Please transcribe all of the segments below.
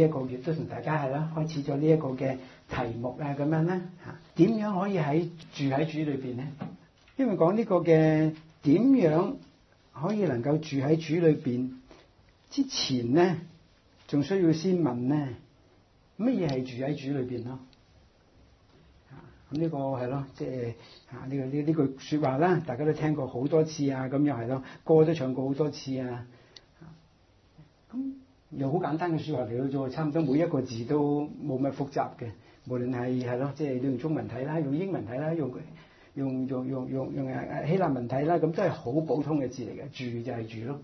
一個月都同大家係啦，開始咗呢一個嘅題目啊，咁樣啦嚇。點樣可以住喺主裏邊咧？因為講呢個嘅點樣可以能夠住喺主裏邊之前咧，仲需要先問咧，乜嘢係住喺主裏邊咯？咁呢個係咯，即係呢句説話啦，大家都聽過好多次啊，咁又係咯，歌都唱過好多次啊。咁又好簡單嘅説話嚟到做，差唔多每一個字都冇乜複雜嘅。無論係咯，即係你用中文睇啦，用英文睇啦，用希臘文睇啦，咁都係好普通嘅字嚟嘅。住就係住咯，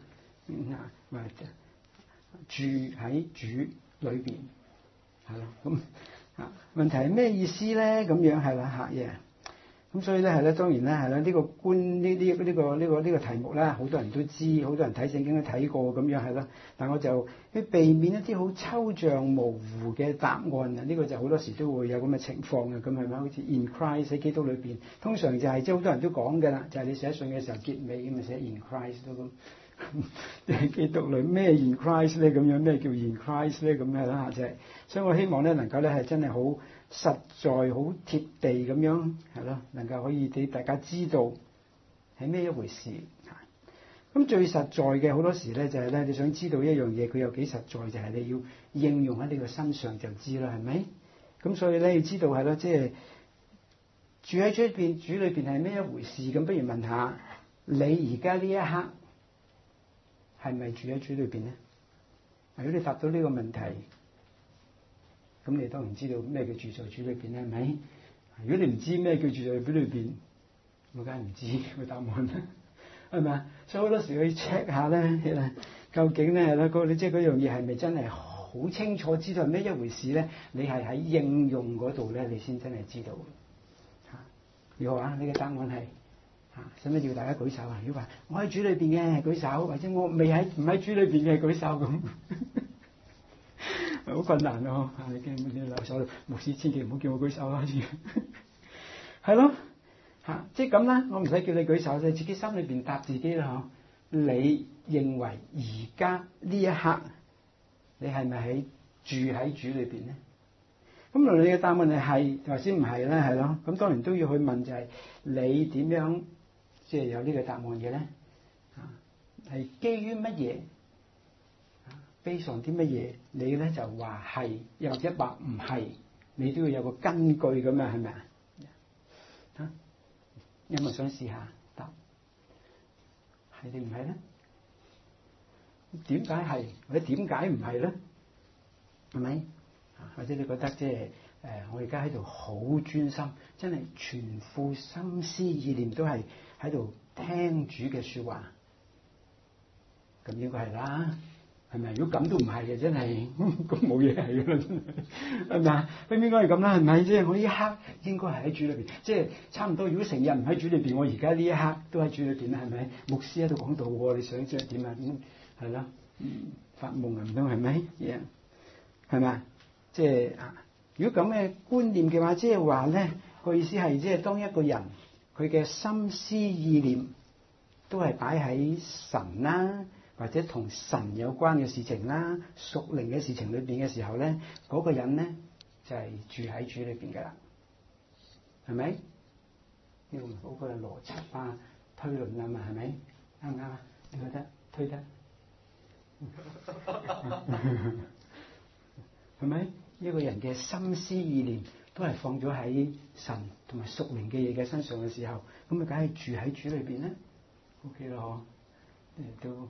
住喺主裏邊係咯。咁問題係咩意思咧？咁樣係啦嚇嘢。咁所以咧係咧，當然咧係啦，呢個題目咧，好多人都知，好多人睇聖經都睇過咁樣係啦。但我就要避免一啲好抽象模糊嘅答案啊！呢個就好多時都會有咁嘅情況啊。咁係咪好似 in Christ 喺基督裏邊？通常就係即係好多人都講嘅啦，就係你寫信嘅時候結尾咁咪寫 in Christ 都咁。喺基督裏咩 in Christ 咧？咁樣咩叫 in Christ 咧？咁係啦，就係。所以我希望咧能夠咧係真係好實在、好貼地咁樣係咯，能夠可以俾大家知道係咩一回事。咁最實在嘅好多時咧就係咧，你想知道一樣嘢佢有幾實在，就係你要應用喺你個身上就知啦，係咪？咁所以咧要知道係咯，即係住喺主裏邊係咩一回事？咁不如問下你而家呢一刻係咪住喺主裏邊咧？如果你答到呢個問題，咁你當然知道咩叫住在主裏邊啦，係咪？如果你唔知咩叫住在主裏邊，我梗係唔知個答案啦，係咪啊？所以好多時去 check 下咧，究竟咧你即係嗰樣嘢係咪真係好清楚知道係咩一回事咧？你係喺應用嗰度咧，你先真係知道。如何啊？呢個答案係使唔使要大家舉手啊？如果話我喺主裏邊嘅舉手，或者我唔喺主裏邊嘅舉手咁。好困難咯！你留手，牧師千祈唔好叫我舉手啦，係咯即係咁啦。我唔使叫你舉手，你自己心裏邊答自己啦。你認為而家呢一刻，你係咪住喺主裏邊咧？咁無論你嘅答案係或者唔係咧，係咯。咁當然都要去問，就係你點樣即係有呢個答案嘅咧？係基於乜嘢？非常啲乜嘢，你咧就話係，又或者話唔係，你都要有個根據咁啊，係咪啊？有冇想試下答？係定唔係咧？點解係或者點解唔係咧？係咪？或者你覺得即係我而家喺度好專心，真係全副心思意念都係喺度聽主嘅説話，咁應該係啦。係咪？如果咁都唔係嘅，真係咁冇嘢係㗎啦，係咪啊？應該係咁啦，係咪？即係我呢一刻應該係喺主裏邊，即係差唔多。如果成日唔喺主裏邊，我而家呢一刻都喺主裏邊啦，係咪？牧師喺度講道喎，你想即係點啊？係啦，發夢啊唔通係咪？係咪？即係如果咁嘅觀念嘅話，即係話咧個意思係即係當一個人佢嘅心思意念都係擺喺神啦，或者同神有關嘅事情啦、屬靈嘅事情裏邊嘅時候咧，嗰個人咧就係住喺主裏邊㗎啦，係咪？呢個嗰個邏輯啊、推論啊嘛，係咪？啱唔啱啊？你覺得推得？係咪？一個人嘅心思意念都係放咗喺神同埋屬靈嘅嘢嘅身上嘅時候，咁咪梗係住喺主裏邊咧 ？OK 咯，都。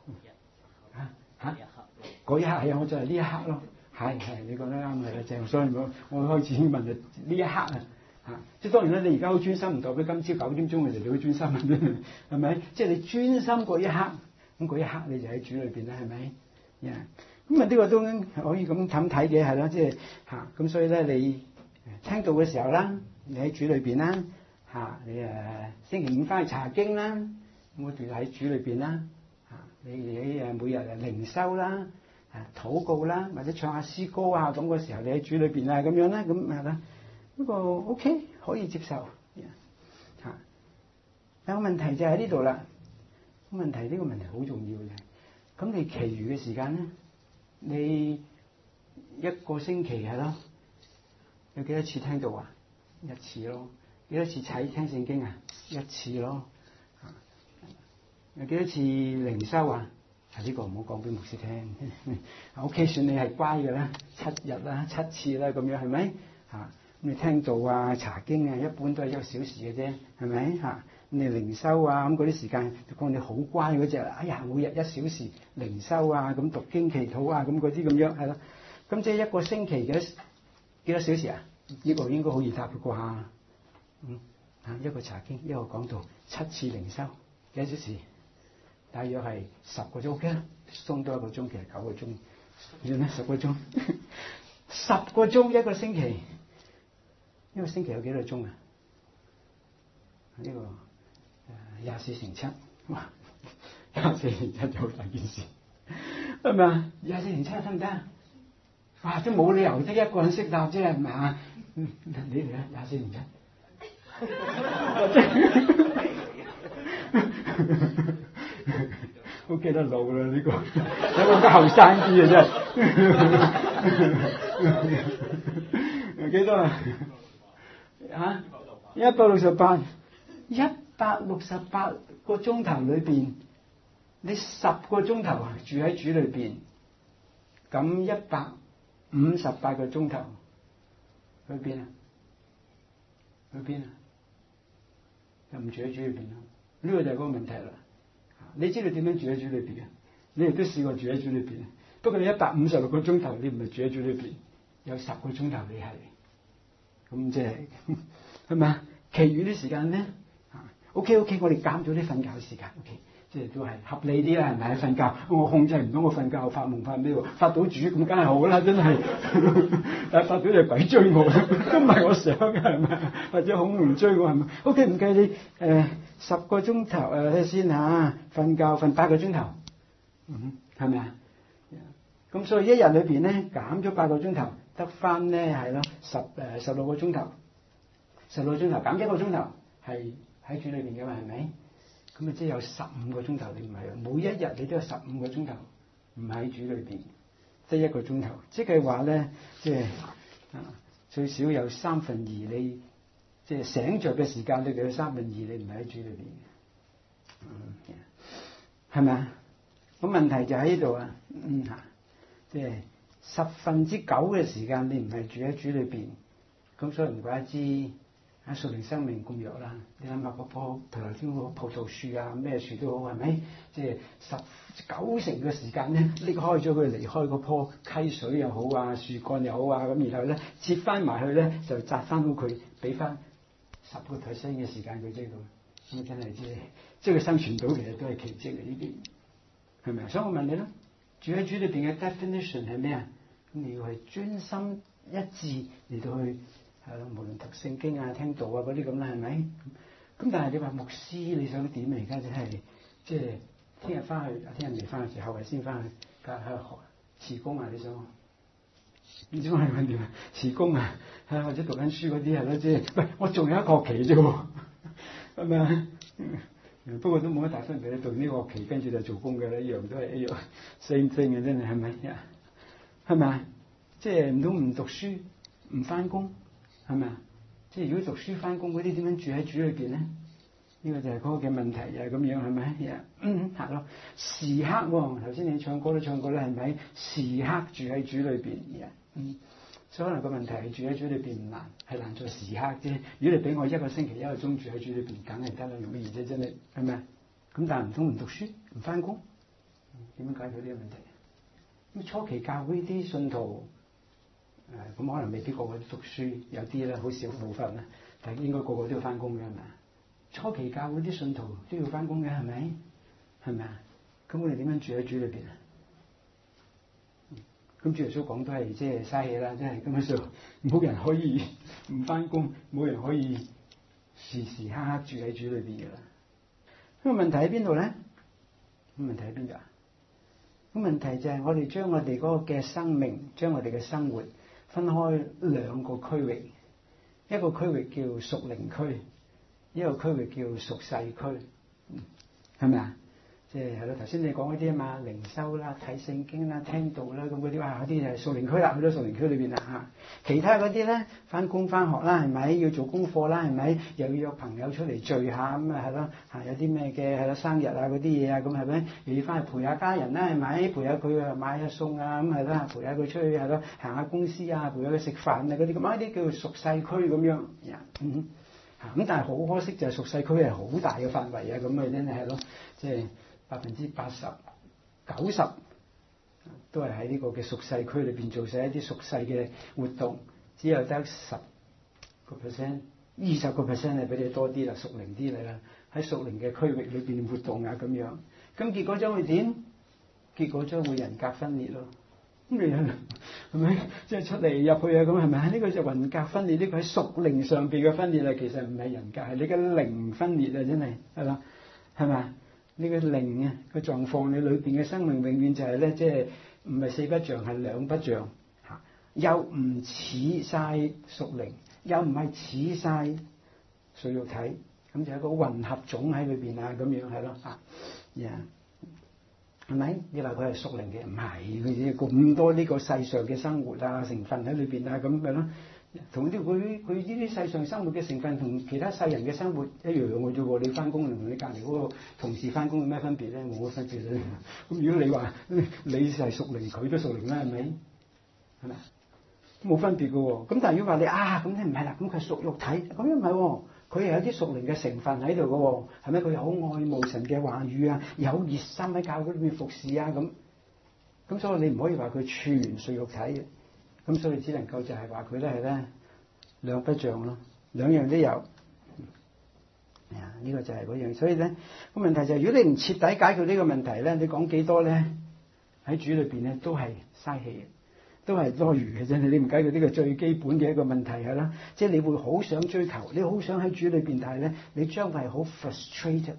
嗰一刻係啊，我就係呢一刻咯，係你講得啱係啦，正。所以我開始問就呢一刻啊即係當然啦，你而家好專心，唔代表今朝9點鐘嘅時候你好專心，係咪？即係你專心嗰一刻，咁嗰一刻你就喺主裏邊啦，係咪？咁呢個都可以咁睇嘅，係咯，即係咁所以咧，你聽到嘅時候啦，你喺主裏邊啦你星期五翻去查經啦，咁我哋喺主裏邊啦。你喺每日靈修啦、禱告啦，或者唱下詩歌啊，咁嗰時候你喺主裏邊啊，咁樣啦，咁係啦，呢個 OK 可以接受。有個問題就喺呢度啦。問題呢個問題好重要嘅。咁你其餘嘅時間咧，你一個星期係咯，有幾多次聽到啊？一次咯。幾多次聽聖經啊？一次咯。有幾多次靈修啊？呢個唔好講俾牧師聽。OK， 算你係乖嘅啦，7日啦，7次啦，咁樣係咪？咁你聽道啊、查經啊，一般都係1個小時嘅啫，係咪？咁你靈修啊，咁嗰啲時間就講你好乖嗰隻啦。哎呀，每日1小時靈修啊，咁讀經祈禱啊，咁嗰啲咁樣係咯。咁即係一個星期幾多小時啊？呢個應該好易答嘅啩。一個查經，一個講道，7次靈修，幾多小時？大約係10個鐘 OK 啦，鬆多1個鐘，其實9個鐘，算啦10個鐘，10個鐘一個星期，一個星期有幾多鐘啊？呢個24乘7，哇，24乘7就好大件事，係咪啊？24乘7得唔得？哇，都冇理由得一個人識答啫，係咪？你嚟啊，24乘7。都記得老啦呢個，有個後生啲嘅真係，幾多啊？168個鐘頭裏邊，你10個鐘頭住喺主裏邊，咁158個鐘頭去邊啊？去邊啊？就唔住喺主裏邊咯。呢個就係嗰個問題啦。你知道點樣住喺主裏邊嘅？你亦都試過住喺主裏邊，不過你156個鐘頭你唔係住喺主裏邊，有10個鐘頭你係，咁即係係咪啊？其餘啲時間咧，OK， 我哋減咗啲瞓覺時間 ，OK， 即係都係合理啲啦，係咪？瞓覺我控制唔到我瞓覺，發夢發咩喎？發到主咁梗係好啦，真係，但係發到就鬼追我，都唔係我想嘅，係咪？或者恐龍追我係咪 ？OK， 唔計你10個鐘頭睇先嚇，瞓覺瞓8個鐘頭，係咪啊？咁所以一日裏邊咧減咗8個鐘頭，得翻咧係咯16個鐘頭，16個鐘頭減1個鐘頭係喺主裏邊嘅嘛，係咪？咁啊即係有15個鐘頭你唔係，每一日你都有15個鐘頭唔喺主裏邊，得1個鐘頭，即係話咧即係最少有2/3你。即係醒着嘅時間，你有2/3你唔喺主裏邊嘅，係咪啊？咁問題就喺呢度啊，即係9/10嘅時間你唔係住喺主裏邊，咁所以唔怪得知屬靈生命咁弱啦。你諗下嗰棵頭先嗰個葡萄樹啊，咩樹都好，係咪？即係90%嘅時間咧，離開咗佢，離開嗰棵溪水又好啊，樹幹又好啊，咁然後咧接翻埋去咧，就摘翻好佢，俾翻10%嘅時間佢啫，咁真係即係佢生存到，其實都係奇蹟嚟，呢啲係咪啊？所以我問你啦，住喺主裏邊嘅 definition 係咩啊？咁你要係專心一致嚟到去係咯，無論讀聖經啊、聽道啊嗰啲咁啦，係咪？咁但係你話牧師你想點啊？而家真係即係聽日翻去，聽日未翻嘅時候，後日先翻去，梗係喺度學辭工啊！你想？唔知我係問點啊？辭工啊，或者讀緊書嗰啲係咯，即係喂，我仲有一個學期啫喎，係咪啊？不過都冇乜大分別，你讀呢個學期跟住就做工嘅啦，一樣都係一樣 same thing 嘅，真係係咪？係咪啊？即係唔通唔讀書唔翻工係咪啊？即係如果讀書翻工嗰啲點樣住喺主裏邊咧？呢個就係嗰個嘅問題啊，咁樣係咪？係咯，時刻喎，頭先你唱歌都唱過啦，係咪？時刻住喺主裏邊，所以可能個問題係住喺主裏邊唔難，係難在時刻啫。如果你俾我1個星期1個鐘住喺主裏邊，梗係得啦，容易啫，真係係咪？咁但係唔通唔讀書唔翻工，點樣解決呢個問題？咁初期教會啲信徒咁可能未必個個都讀書，有啲咧好少部分啦，但係應該個個都要翻工嘅係咪？初期教會啲信徒都要翻工嘅係咪？係咪啊？咁我哋點樣住喺主裏邊啊？咁主耶穌講都係即係嘥氣啦，即係根本上冇人可以唔翻工，冇人可以時時刻刻住喺主裏邊嘅啦。咁個問題喺邊度咧？咁問題喺邊度啊？咁問題就係我哋將我哋嗰個嘅生命，將我哋嘅生活分開2個區域，一個區域叫屬靈區，一個區域叫屬世區，係咪啊？ 即係咯，頭先你講嗰啲啊嘛，靈修啦、睇聖經啦、聽道啦，咁嗰啲哇，嗰啲就係屬靈區啦，去到屬靈區裏邊啦嚇。其他嗰啲咧，翻工翻學啦，係咪要做功課啦，係咪又要約朋友出嚟聚下咁啊？係咯嚇，有啲咩嘅係咯生日啊嗰啲嘢啊，咁係咪又要翻去陪下家人啦？係咪陪下佢啊買下餸啊咁係咯，陪下佢出去係咯行下公司啊，陪下佢食飯啊嗰啲咁啊，啲叫做屬世區咁樣咁但係好可惜就係屬世區係好大嘅範圍啊，咁啊真係咯，即係80%、90%都係喺呢個嘅屬世區裏邊做晒一啲屬世嘅活動，只有得10%、20% 係比你多啲啦，屬靈啲嚟啦，喺屬靈嘅區域裏邊活動啊咁樣，咁結果將會點？結果將會人格分裂咯。咁你係咪即係出嚟入去啊？咁係咪？呢個就人格分裂，呢個喺屬靈上邊嘅分裂啊，其實唔係人格，係你嘅靈分裂啊！真係係嘛？係咪？呢個靈啊個狀況，你裏邊嘅生命永遠就係咧，即係唔係四不像，係兩不像嚇，又唔似晒屬靈，又唔係似晒屬肉體，咁就係一個混合種喺裏邊啊，咁樣係咯嚇，係咪？你話佢係屬靈嘅，唔係佢咁多呢個世上嘅生活啊成分喺裏邊啊，咁咪咯。同啲佢呢啲世上生活嘅成分同其他世人嘅生活一樣嘅啫喎，你翻工同你隔離嗰個同事翻工有咩分別咧？冇乜分別咧。咁如果你話你係屬靈，佢都屬靈啦，係咪？係咪？冇分別嘅喎。咁但係如果話你咁你唔係啦，咁佢係屬肉體，咁又唔係喎。佢係有啲屬靈嘅成分喺度嘅喎，係咪？佢好愛慕神嘅話語啊，有熱心喺教會裏面服侍啊咁所以你唔可以話佢全屬肉體嘅。咁所以只能夠就係話佢咧係咧兩不像咯，兩樣都有。呢個就係嗰樣。所以咧個問題就係，如果你唔徹底解決呢個問題咧，你講幾多咧喺主裏邊咧都係嘥氣嘅，都係多餘嘅啫。你唔解決呢個最基本嘅一個問題係啦，即係你會好想追求，你好想喺主裏邊，但係咧你將會係好 frustrated，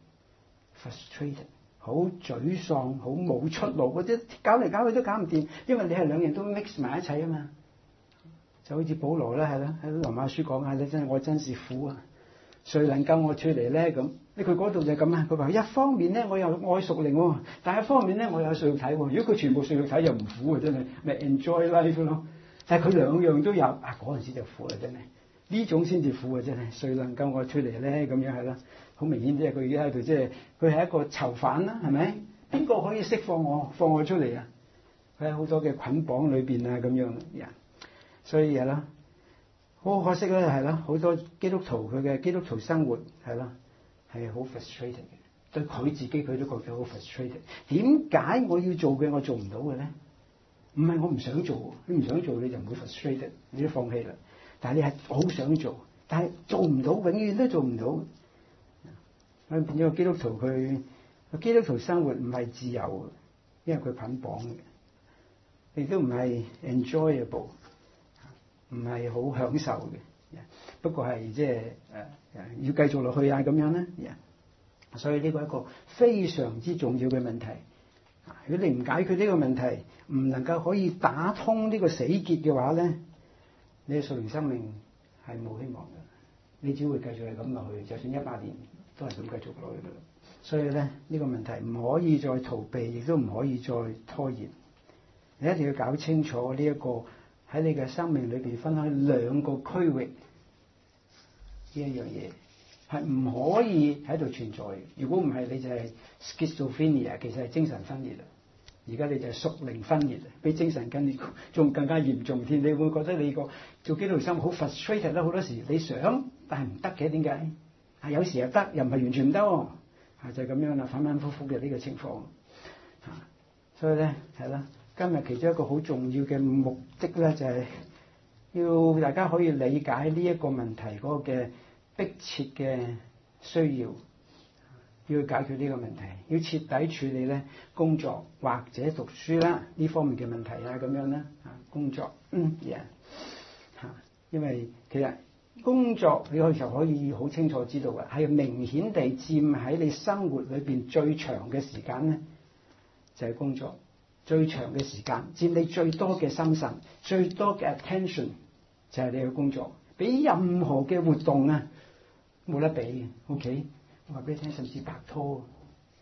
好沮喪，好冇出路，或者搞嚟搞去都搞唔掂，因為你係兩樣都 mix 埋一齊啊嘛。就好似保羅啦，係啦，喺羅馬書講下咧，我真是苦啊！誰能救我脫離咧？咁佢嗰度就係咁啊。佢話一方面咧，我又愛屬靈喎，但係一方面咧，我又屬肉體喎。如果佢全部屬肉體又唔苦啊，真係咪 enjoy life 咯？但係佢兩樣都有嗰陣時就苦啦，真係呢種先至苦啊！真係誰能救我脫離咧？咁樣係啦。好明顯即係佢而家喺度，即係佢係一個囚犯啦，係咪？邊個可以釋放我出嚟啊？佢喺好多嘅捆綁裏邊啊，咁樣所以係啦，好可惜咧，係啦，好多基督徒佢嘅基督徒生活係啦，係好 frustrated 嘅，對佢自己佢都覺得好 frustrated。點解我要做嘅我做唔到嘅咧？唔係我唔想做，你唔想做你就唔會 frustrated，你都放棄啦。但係你係好想做，但係做唔到，永遠都做唔到。變咗個基督徒，佢基督徒生活唔係自由，因為佢捆綁嘅，亦都唔係 enjoyable， 唔係好享受嘅。不過係即係要繼續落去啊咁樣咧。所以呢個係一個非常之重要嘅問題。如果你唔解決呢個問題，唔能夠可以打通呢個死結嘅話咧，你嘅屬靈生命係冇希望嘅。你只會繼續係咁落去，就算100年。都係咁繼續落去嘅，所以咧呢個問題唔可以再逃避，亦都唔可以再拖延。你一定要搞清楚呢一個喺你嘅生命裏邊分開兩個區域呢一樣嘢，係唔可以喺度存在嘅。如果唔係，你就係 schizophrenia， 其實係精神分裂啦。而家你就係屬靈分裂，比精神分裂仲更加嚴重添。你會覺得你個做基督徒生活好 frustrated 啦，好多時你想但係唔得嘅，點解？有時又得，又唔係完全唔得喎，就係咁樣啦，反反覆覆嘅呢個情況。所以咧係啦，今日其中一個好重要嘅目的咧，就係要大家可以理解呢一個問題嗰個嘅迫切嘅需要，要解決呢個問題，要徹底處理咧工作或者讀書啦呢方面嘅問題啊，咁樣啦工作因為其實。工作你可以就可以好清楚知道嘅，係明顯地佔喺你生活裏邊最長嘅時間咧，就係工作最長嘅時間，佔你最多嘅心神、最多嘅 attention 就係你嘅工作，比任何嘅活動啊冇得比嘅。OK，我話俾你聽，甚至拍拖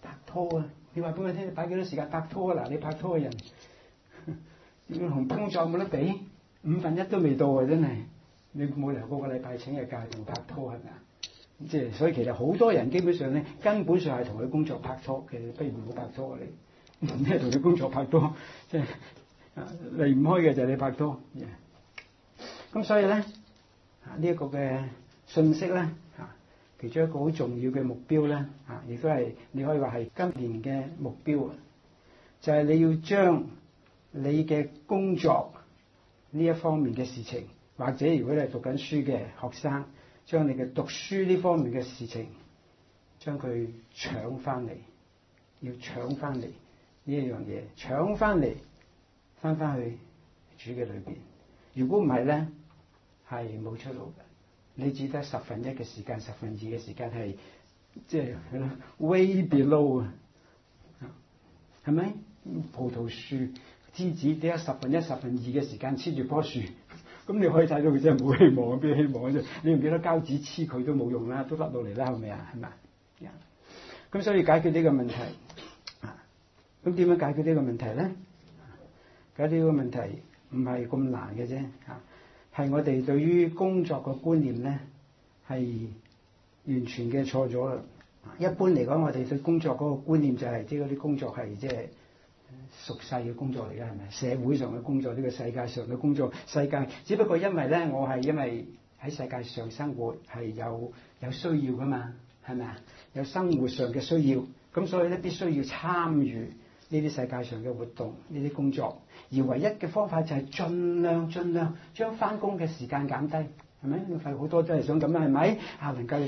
拍拖啊！你話俾我聽，你擺幾多時間拍拖啊？嗱，你拍拖嘅人，要同工作冇得比，1/5都未到啊！真係，你冇理由個個禮拜請日假同拍拖係咪啊？即係所以其實好多人基本上咧，根本上係同佢工作拍拖，其實不如唔好拍拖啊！你咩同你工作拍拖，即係離唔開嘅就係你拍拖。咁所以咧，呢一個嘅信息咧，其中一個好重要嘅目標咧，亦都係你可以話係今年嘅目標啊，就係你要將你嘅工作呢一方面嘅事情，或者如果你係讀緊書嘅學生，將你嘅讀書呢方面嘅事情，將佢搶翻嚟，要搶翻嚟呢一樣嘢，搶翻嚟，翻去主嘅裏邊。如果唔係咧，係冇出路嘅。你只得1/10嘅時間，2/10嘅時間係即係way below 啊，係咪？葡萄樹枝子只有1/10、1/2嘅時間黐住棵樹，咁你可以睇到佢真係冇希望，邊有希望啫？你用幾多膠紙黐佢都冇用啦，都甩到嚟啦，係咪啊？係咪？咁所以解決呢個問題，咁點樣解決呢個問題咧？解決呢個問題唔係咁難嘅啫，係我哋對於工作嘅觀念咧係完全嘅錯咗啦。一般嚟講，我哋對工作嗰個觀念就係即係嗰啲工作係即係俗世嘅工作嚟嘅，係咪？社會上嘅工作，呢個世界上嘅工作，世界只不過因為咧，我係因為喺世界上生活係有需要噶嘛，係咪啊？有生活上嘅需要，咁所以咧必須要參與呢啲世界上嘅活動，呢啲工作。而唯一嘅方法就係盡量將翻工嘅時間減低，係咪？係好多都係想咁啦，係咪？能夠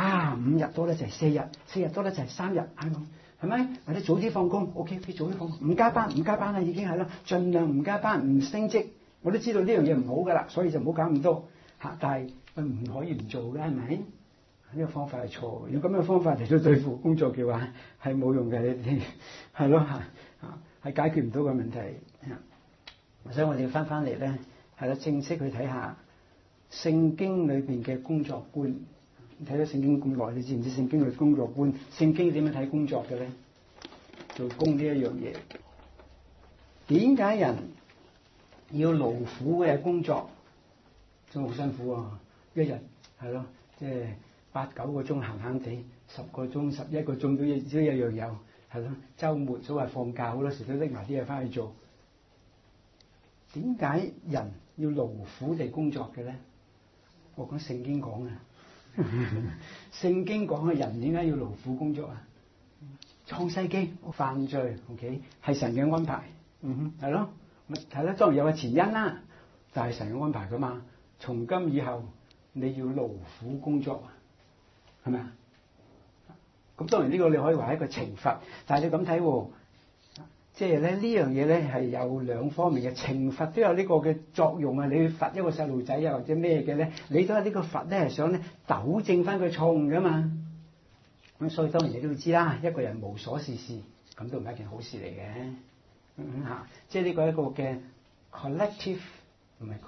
5日多咧就係4日，4日多咧就係3日，係咪？或者早啲放工 ，OK， 早啲放工，唔加班啦，已經係啦，盡量唔加班，唔升職。我都知道呢樣嘢唔好噶啦，所以就唔好搞咁多嚇。但係唔可以唔做嘅，係咪？呢個方法係錯，用咁嘅方法嚟到對付工作嘅話係冇用嘅，你哋係咯係解決唔到個問題。所以我哋翻嚟咧，係啦，正式去睇下聖經裏邊嘅工作觀。睇咗聖經咁耐，你知唔知聖經嘅工作觀？聖經點樣睇工作嘅咧？做工呢一樣嘢，點解人要勞苦嘅工作？真係好辛苦啊！一日係咯，即係8、9個鐘閒閒地，10個鐘、11個鐘都一樣有，係咯。週末所謂放假，好多時都拎埋啲嘢翻去做。點解人要勞苦地工作嘅咧？我講聖經講啊，聖經講嘅人點解要勞苦工作啊？創世記犯罪 ，OK 係神嘅安排，係咯，係咯，當然有個前因啦，但係神嘅安排噶嘛。從今以後你要勞苦工作，係咪啊？咁當然呢個你可以話係一個懲罰，但係你咁睇喎。即係咧呢樣嘢咧係有兩方面嘅，懲罰都有呢個嘅作用啊！你去罰一個細路仔啊或者咩嘅咧，你都係呢個罰咧係想咧糾正翻佢錯誤噶嘛。咁所以當然你都要知啦，一個人無所事事咁都唔係一件好事嚟嘅。即係呢個一個嘅 collective 唔係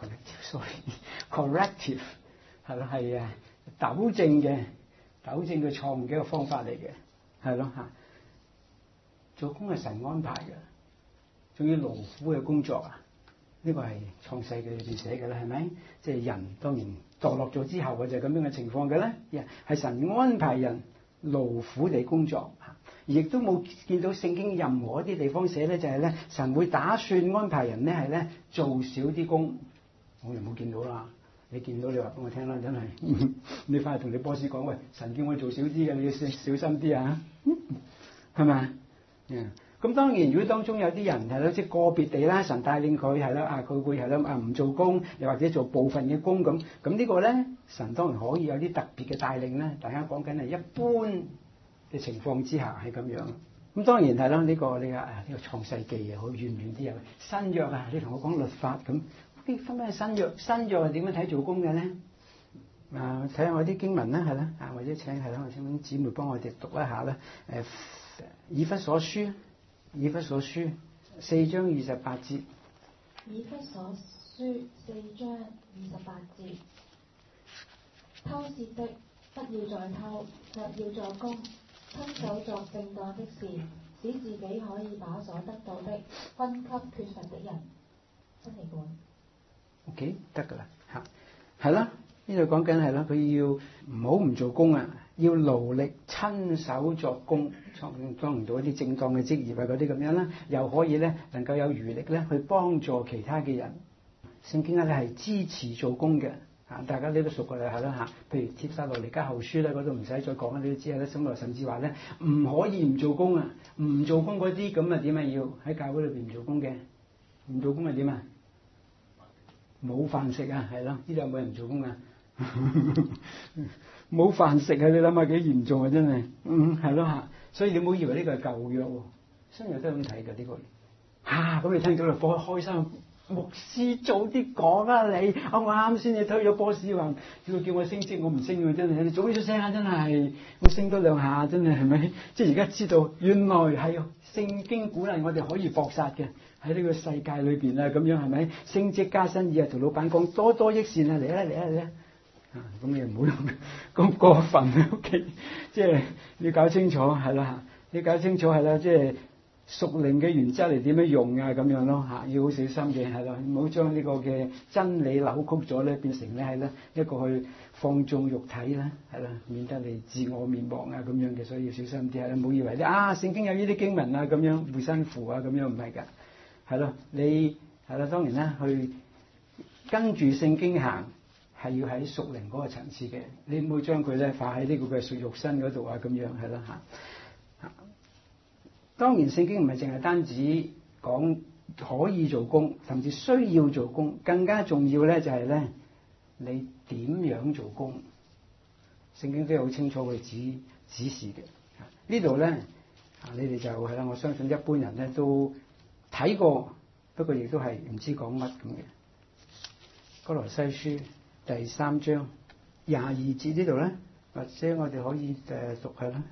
collective，sorry，corrective 係咯，係糾正嘅錯誤嘅一個方法嚟嘅，係咯嚇。做工係神安排嘅，仲要勞苦嘅工作啊！呢個係創世記裏邊寫嘅啦，係咪？即係人當然墮落咗之後嘅就係咁樣嘅情況嘅咧，係神安排人勞苦地工作，亦都冇見到聖經任何一啲地方寫咧，就係咧神會打算安排人咧係咧做少啲工，我又冇見到啦。你見到你話俾我聽啦，真係你翻去同你 boss 講，喂，神叫我做少啲嘅，你要小心啲啊，係咪？咁當然，如果當中有啲人係咯，即係個別地啦，神帶領佢係啦，佢會係咯唔做工，又或者做部分嘅工咁呢個咧，神當然可以有啲特別嘅帶領咧。大家講緊係一般嘅情況之下係咁樣。咁當然係咯，呢個創世記啊，好遠啲啊。新約啊，你同我講律法咁，啲分咩新約？新約係點樣睇做工嘅咧？睇下我啲經文啦，係啦，或者請啲姊妹幫我哋讀一下啦。以弗所書4章28節。 以弗所書4章28節，偷竊的不要再偷，卻要作工， 親手作正當的事，使自己可以把所得到的分給缺乏的人。新譯本。 OK， 得㗎啦嚇，係啦，呢度講緊係啦，佢要唔好唔做工啊，要勞力親手作工，當到一啲正當嘅職業啊嗰啲咁樣啦，又可以咧能夠有餘力咧去幫助其他嘅人。聖經咧係支持做工嘅。大家呢都熟㗎啦，係啦嚇。譬如帖撒羅尼迦後書咧，嗰度唔使再講啦，你都知啦。咁啊，甚至話咧唔可以唔做工啊，唔做工嗰啲咁啊點啊要喺教會裏邊唔做工嘅，唔做工係點啊？冇飯食啊，係咯？呢度有冇人唔做工啊？冇飯食啊！你諗下幾嚴重啊，真係，係咯嚇。所以你唔好以為呢個係舊約喎，新約都係咁睇㗎呢個。咁你聽到就開心。牧師早啲講啊你，我啱先你推咗波士話，叫我升職，我唔升喎，真係你早啲出聲啊，真係我升多兩下，真係係咪？即係而家知道原來係聖經鼓勵我哋可以搏殺嘅喺呢個世界裏邊啊，咁樣係咪？升職加薪，日同老闆講多多益善啊，嚟啊！咁你唔好用咁過分喺屋企，即係你搞清楚係啦，你搞清楚係啦，即係。屬靈嘅原則嚟點樣用啊？咁樣咯嚇，要好小心嘅係咯，唔好將呢個嘅真理扭曲咗咧，變成咧係咧一個去放縱肉體啦，係啦，免得你自我滅亡啊咁樣嘅，所以要小心啲係啦，唔好以為咧聖經有呢啲經文啊咁樣護身符啊咁樣，唔係㗎，係咯，你係啦，當然啦，去跟住聖經行係要喺屬靈嗰個層次嘅，你唔好將佢咧放喺呢個嘅屬肉身嗰度啊咁樣係啦嚇。當然聖經唔係淨係單止講可以做工，甚至需要做工，更加重要咧就係咧你點樣做工。聖經都有好清楚嘅指示嘅。呢度咧你哋就係啦，我相信一般人咧都睇過，不過亦都係唔知講乜咁嘅。歌羅西書第3章22節呢度咧，或者我哋可以讀係啦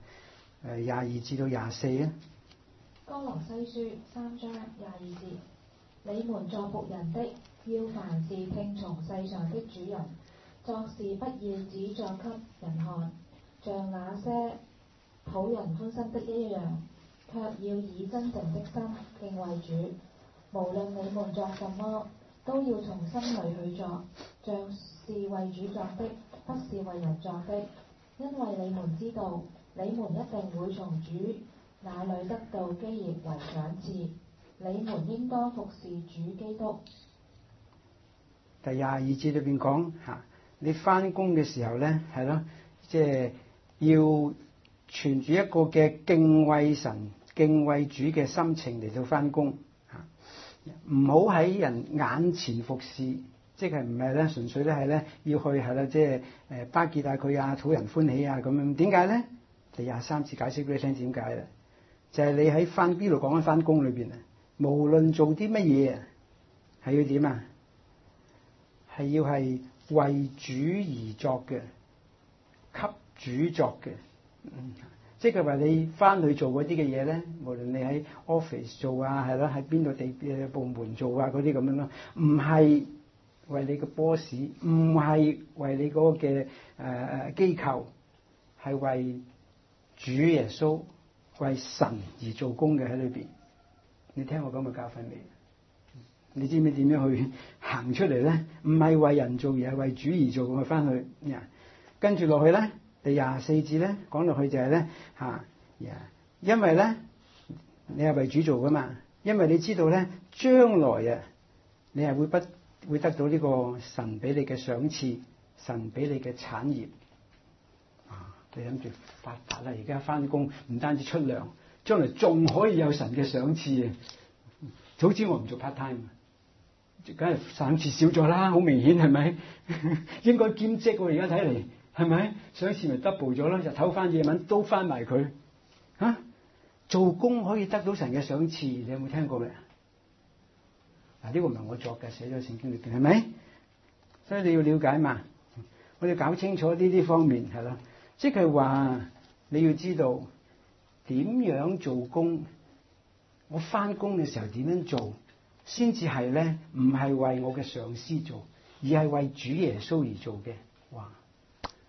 22至到24啊。 歌羅西書3章22節，你們作僕人的，要凡事聽從世上的主人，作事不要只作給人看，像那些討人歡心的一樣，卻要以真誠的心敬畏主。無論你們作什麼，都要從心裏去作，像是為主作的，不是為人作的，因為你們知道，你們一定會從主那裏得到基業為賞賜。你們應當服侍主基督。 第22節裏邊講你翻工嘅時候咧，係咯，即係要存住一個嘅敬畏神、敬畏主嘅心情嚟到翻工唔好喺人眼前服侍，即係唔係咧純粹咧係咧要去係啦，即係巴結下佢啊，討人歡喜啊咁樣。點解咧？第23節解釋俾你聽點解啦，就係你喺翻邊度講緊翻工裏邊啊，無論做啲乜嘢係要點啊？係要係為主而作嘅，給主作嘅。即係話你翻去做嗰啲嘅嘢咧，無論你喺 office 做啊，係咯，喺邊度部門做啊嗰啲咁樣咯，唔係為你個 boss， 唔係為你嗰個嘅機構，係為主耶穌、為神而做工嘅喺裏邊。你聽我咁嘅教訓未？你知唔知點樣去行出嚟咧？唔係為人做，而係為主而做。我翻去跟住落去咧，第24節咧講落去就係咧因為咧你係為主做噶嘛，因為你知道咧將來你係會得到呢個神俾你嘅賞賜，神俾你嘅產業你諗住發達啦！而家翻工唔單止出糧，將來仲可以有神嘅賞賜啊！早知我唔做 part time， 梗係賞賜少咗啦，好明顯係咪？應該兼職喎，而家睇嚟係咪？賞賜咪 double 咗啦，日頭翻夜晚都翻埋佢做工可以得到神嘅賞賜，你有冇聽過未？呢個唔係我作嘅，寫咗聖經裏邊係咪？所以你要了解嘛，我哋搞清楚呢啲方面係咯，即係話你要知道點樣做工，我翻工嘅時候點樣做，先至係咧，唔係為我嘅上司做，而係為主耶穌而做嘅。哇！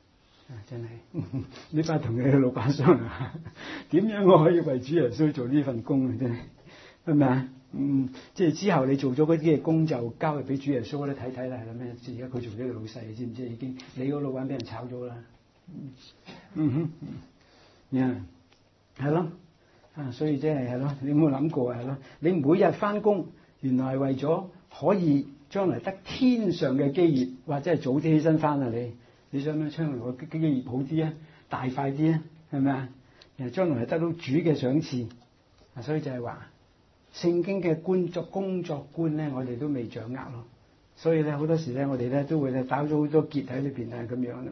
真係呢班同你嘅老闆商量下，點樣我可以為主耶穌做呢份工啊？真係係咪啊？即係之後你做咗嗰啲嘅工就交俾主耶穌咧睇睇啦，係咩？而家佢做咗個老細，知唔知？已經你個老闆俾人炒咗啦。係咯，所以即係咯，你有冇諗過係咯？你每日翻工，原來係為咗可以將來得天上嘅基業，或者係早啲起身翻啊！你想唔想將來個基業好啲啊？大快啲啊？係咪啊？然後將來係得到主嘅賞賜啊！所以就係話聖經嘅工作觀咧，我哋都未掌握咯。所以咧好多時咧，我哋咧都會咧打咗好多結喺裏邊啊，咁樣咯。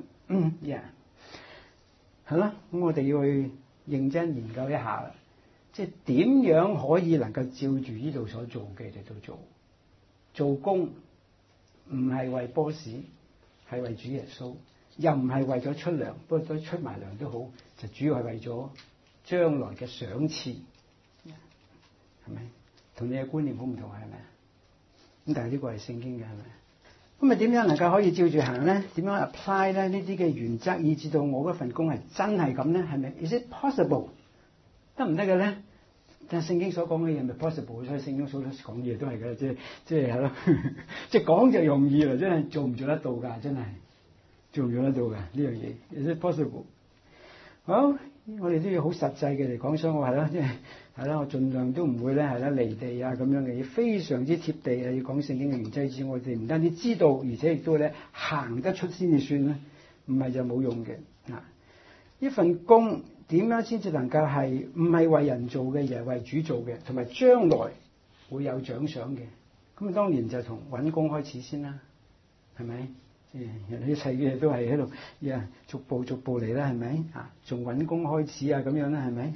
係咯，咁我哋要去認真研究一下啦。即係點樣可以能夠照住呢度所做嘅嚟到做工，唔係為 boss， 係為主耶穌，又唔係為咗出糧，不過都出埋糧都好，就主要係為咗將來嘅賞賜，係咪？同你嘅觀念好唔同係咪？咁但係呢個係聖經嘅係咪？咁啊點樣能夠可以照住行咧？點樣 apply 咧？呢啲嘅原則，以至到我嗰份工係真係咁咧？係咪 ？Is it possible？得唔得嘅咧？但係聖經所講嘅嘢咪 possible， 所以聖經所講嘢都係嘅，即係咯，即係講就容易啦，真係做唔做得到㗎？真係做唔做得到㗎呢樣嘢？Is it possible？ 好，我哋都要好實際嘅嚟講，所以我係啦，即係啦，我盡量都唔會咧係啦離地啊咁樣嘅嘢，非常之貼地啊！要講聖經嘅原則之，我哋唔單止知道，而且亦都咧行得出先至算啦，唔係就冇用嘅啊！呢份工點樣先至能夠係唔係為人做嘅，而係為主做嘅，同埋將來會有獎賞嘅。咁當然就從揾工開始先啦，係咪？一切嘅嘢都係喺度，逐步嚟啦，係咪？從揾工開始啊，咁樣啦，係咪？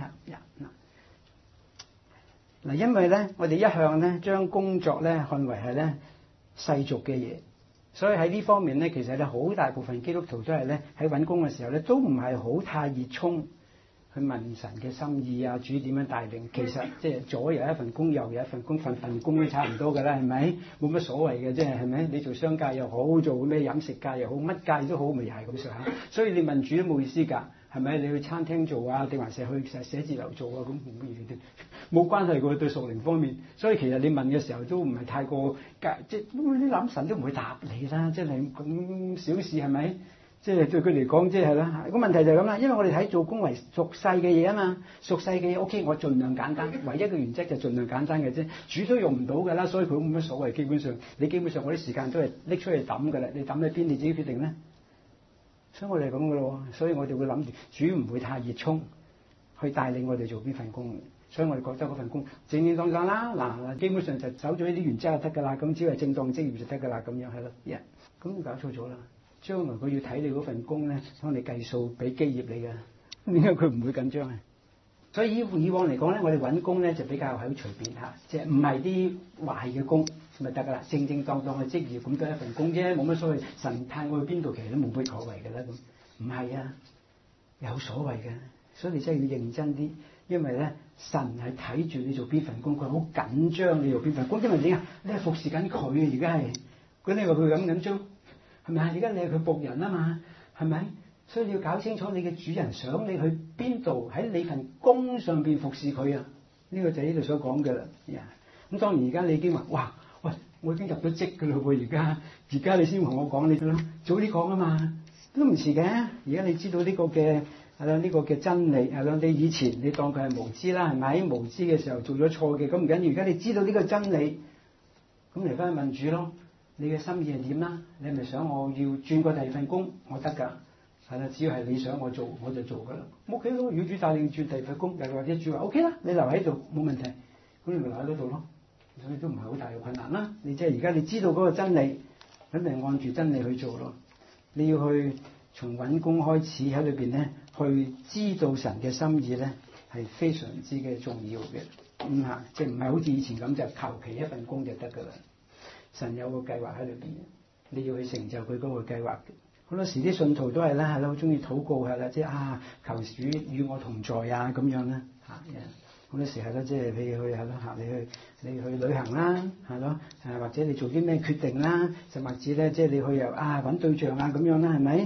嗱，因為咧，我哋一向咧將工作咧看為係咧世俗嘅嘢，所以喺呢方面咧，其實咧好大部分基督徒都係咧喺揾工嘅時候咧，都唔係好太熱衷去問神嘅心意啊，主點樣帶領。其實即係左有一份工，右有一份工，份工都差唔多㗎啦，係咪？冇乜所謂嘅，即係咪？你做商界又好，做咩飲食界又好，乜界都好，咪又係咁上下。所以你問主都冇意思㗎，係咪？你去餐廳做啊，定還是去寫字樓做啊？咁冇關係㗎，對屬靈方面。所以其實你問嘅時候都唔係太過即係你諗神都唔會答你啦，即係咁小事係咪？即係對佢嚟講，即係啦。個問題就係咁啦，因為我哋睇做工為俗世嘅嘢啊嘛，俗世嘅嘢 OK，我盡量簡單，唯一嘅原則就盡量簡單嘅啫。主都用唔到㗎啦，所以佢冇乜所謂。基本上我啲時間都係拎出去抌㗎啦，你抌喺邊你自己決定咧。所以我哋係咁㗎咯，所以我哋會諗住主唔會太熱衷去帶領我哋做邊份工，所以我哋覺得嗰份工正正當當啦。嗱，基本上就守咗呢啲原則就得㗎啦，咁只係正當職業就得㗎啦，咁樣係咯。咁搞錯咗啦。將來佢要睇你嗰份工咧，幫你計數俾基業你嘅，點解佢唔會緊張啊？所以以往嚟講咧，我哋揾工咧就比較係好隨便嚇，即係唔係啲壞嘅工咪得㗎啦，正正當當嘅職業咁都係一份工啫，冇乜所謂。神派我去邊度其實都冇乜所謂㗎啦，咁唔係啊，有所謂嘅，所以你真係要認真啲，因為咧神係睇住你做邊份工，佢好緊張你做邊份工，因為點啊？你係服侍緊佢，而家係，咁你話佢咁緊張？係咪啊？而家你係佢僕人啊嘛，係咪？所以你要搞清楚你嘅主人想你去邊度，喺你份工上邊服侍佢啊！呢個就係呢度所講嘅啦。咁當然而家你已經話，哇，喂，我已經入咗職㗎啦喎！而家你先同我講你咯，早啲講啊嘛，都唔遲嘅。而家你知道呢個嘅係啦，呢個嘅真理係啦，你以前你當佢係無知啦，係咪？無知嘅時候做咗錯嘅，咁唔緊要。而家你知道呢個真理，咁嚟翻去問主咯。你嘅心意係點啦？你係咪想我要轉過第二份工？我得㗎，係啦，只要係你想我做，我就做㗎啦。OK 咯，如果主帶你轉第二份工，又或者主話 OK 啦，你留喺度冇問題，咁你咪留喺嗰度咯。所以都唔係好大嘅困難啦。你即係而家你知道嗰個真理，咁咪按住真理去做咯。你要去從揾工開始喺裏邊咧，去知道神嘅心意咧，係非常之嘅重要嘅。即係唔係好似以前咁就求其一份工就得㗎啦。神有個計劃喺裏邊，你要去成就佢嗰個計劃嘅。好多時啲信徒都係啦，係啦，好中意禱告係啦，即係求主與我同在啊咁樣啦嚇。好多時係咯，即係譬如去係咯嚇，你去旅行啦係咯，或者你做啲咩決定啦，甚至咧即係你去又揾對象啊咁樣啦係咪？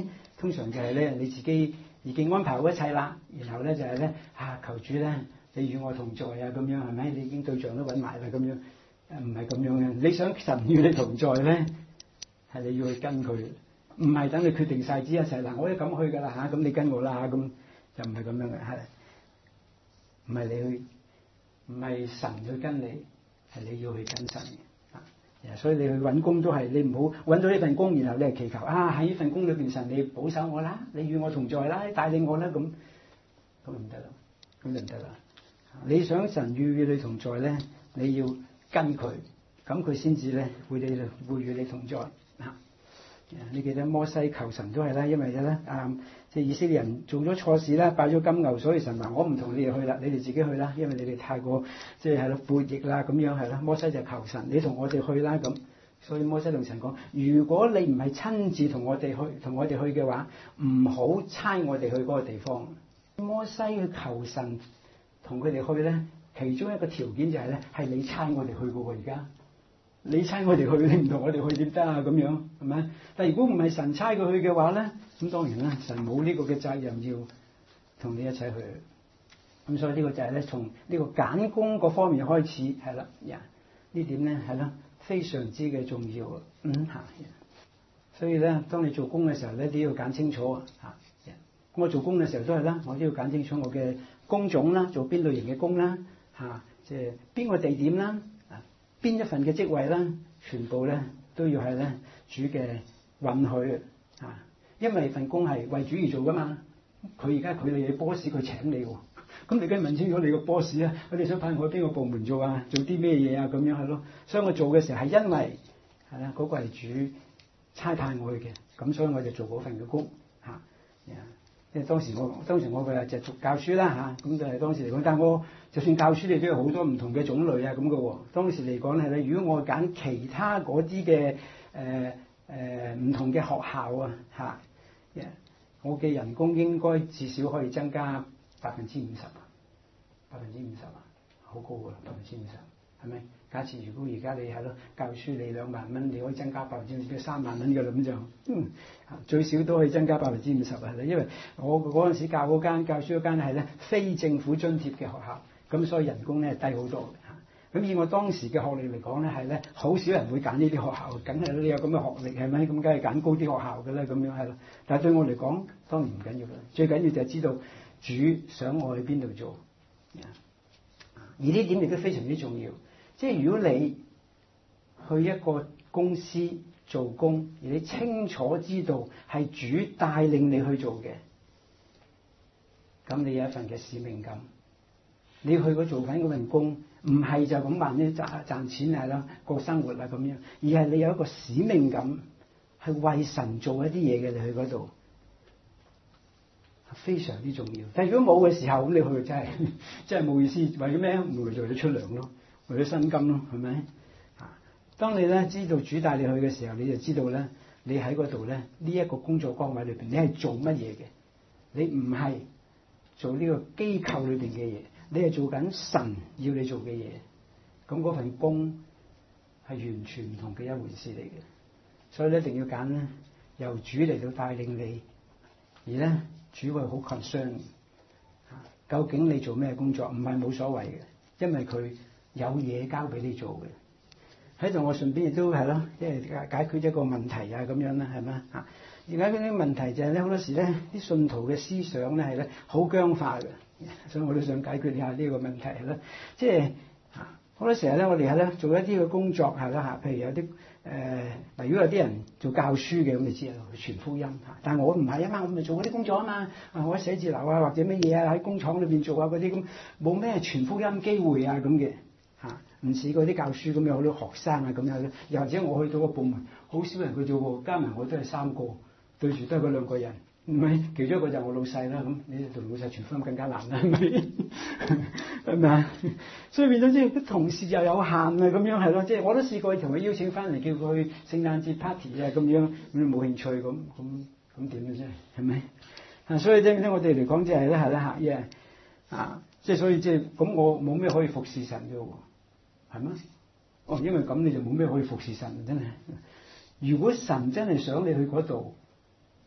通常就係咧你自己已經安排好一切啦，然後咧就係咧求主咧，你與我同在啊咁樣係咪？你已經對象都揾埋啦咁樣，唔係咁樣嘅。你想神與你同在咧，係你要去跟佢，唔係等你決定晒之一齊嗱，我都咁去㗎啦咁你跟我啦咁，就唔係咁樣嘅，係唔係你去？唔係神去跟你，係你要去跟神嘅。所以你去揾工都係，你唔好揾到呢份工，然後你係祈求喺呢份工裏邊神你保守我啦，你與我同在啦，帶領我啦咁唔得啦，咁就唔得啦。你想神與你同在咧，你要跟佢，咁佢先至咧會與你同在。你記得摩西求神都係啦，因為咧即係以色列人做咗錯事啦，拜咗金牛，所以神話我唔同你哋去啦，你哋自己去啦，因為你哋太過即係背逆啦咁樣係啦。摩西就求神，你同我哋去啦咁。所以摩西同神講：如果你唔係親自同我哋去嘅話，唔好差我哋去嗰個地方。摩西去求神同佢哋去咧，其中一個條件就係咧，係你差我哋去嘅喎。而家你差我哋去，你唔同我哋去點得啊？咁樣係咪？但如果唔係神差佢去嘅話咧，咁當然啦，神冇呢個嘅責任要同你一齊去。咁所以呢個就係咧，從呢個揀工嗰方面開始係啦。呢點咧係啦，非常之嘅重要。所以咧，當你做工嘅時候咧，你要揀清楚我做工嘅時候都係啦，我都要揀清楚我嘅工種啦，做邊類型嘅工啦，即係邊個地點啦。邊一份嘅職位啦，全部咧都要係咧主嘅允許因為份工係為主而做噶嘛。佢而家佢哋嘅 boss 佢請你喎，咁你梗係問清楚你個 boss 啊，你想派我去邊個部門做啊？做啲咩嘢啊？咁樣係咯。所以我做嘅時候係因為係啦，嗰個係主差派我去嘅，咁所以我就做嗰份嘅工因為當時我嘅就讀教書啦咁就係當時嚟講，但係我就算教書，你都有好多唔同嘅種類咁嘅喎。當時嚟講係咧，如果我揀其他嗰啲嘅唔同嘅學校我嘅人工應該至少可以增加50%，50%好高㗎，50%係咪？假設如果而家你係咯教書你2萬蚊，你可以增加50%， 3萬蚊㗎啦，咁就最少都可以增加50%係因為我嗰陣時教書嗰間係咧非政府津貼嘅學校，咁所以人工咧低好多嘅。咁以我當時嘅學歷嚟講咧，係咧好少人會揀呢啲學校，梗係你有咁嘅學歷係咪？咁梗係揀高啲學校嘅啦，咁樣係咯。但係對我嚟講，當然唔緊要啦。最緊要就係知道主想我去邊度做，而呢點亦都非常之重要。即係如果你去一個公司做工，而你清楚知道係主帶領你去做嘅，咁你有一份嘅使命感。你去做緊嗰份工，唔係就咁話咧賺錢係啦，過生活啦咁樣，而係你有一個使命感，係為神做一啲嘢嘅。你去嗰度非常之重要。但係如果冇嘅時候，咁你去真係冇意思。為咗咩？唔係為咗出糧咯，為咗薪金咯，係咪？當你咧知道主帶你去嘅時候，你就知道咧，你喺嗰度咧呢一個工作崗位裏邊，你係做乜嘢嘅？你唔係做呢個機構裏邊嘅嘢，你係做緊神要你做嘅嘢。咁嗰份工係完全唔同嘅一回事嚟嘅。所以你一定要揀咧，由主嚟到帶領你，而咧主會好 concern。究竟你做咩工作？唔係冇所謂嘅，因為佢有嘢交俾你做嘅。喺度我順便亦都係咯，即係解決一個問題咁樣啦，係咪啊？而家嗰啲問題就係咧，好多時咧啲信徒嘅思想咧係咧好僵化嘅，所以我都想解決下呢個問題係啦。即係好多時候咧，我哋係咧做一啲嘅工作係啦譬如有啲如果有啲人做教書嘅，咁你知啦，傳福音但係我唔係啊嘛，我咪做嗰啲工作啊嘛，我喺寫字樓或者乜嘢喺工廠裏邊做嗰啲咁，冇咩傳福音機會咁嘅唔似嗰啲教書咁有好多學生咁樣，又或者我去到個部門，好少人去做喎，加埋我都係3個，對住都係嗰2個人，唔係其中一個就係我老細啦。咁你同老細傳福音更加難啦，係咪？係咪啊？所以變咗即係啲同事又有限咁樣係咯。即係我都試過同佢邀請翻嚟，叫佢去聖誕節 party 咁樣，咁冇興趣咁點嘅啫？係咪？所以咧，我哋嚟講即係咧係啦即係所以即係咁，我冇咩可以服侍神嘅喎。係咩？因為咁你就冇咩可以服侍神，真係。如果神真係想你去嗰度，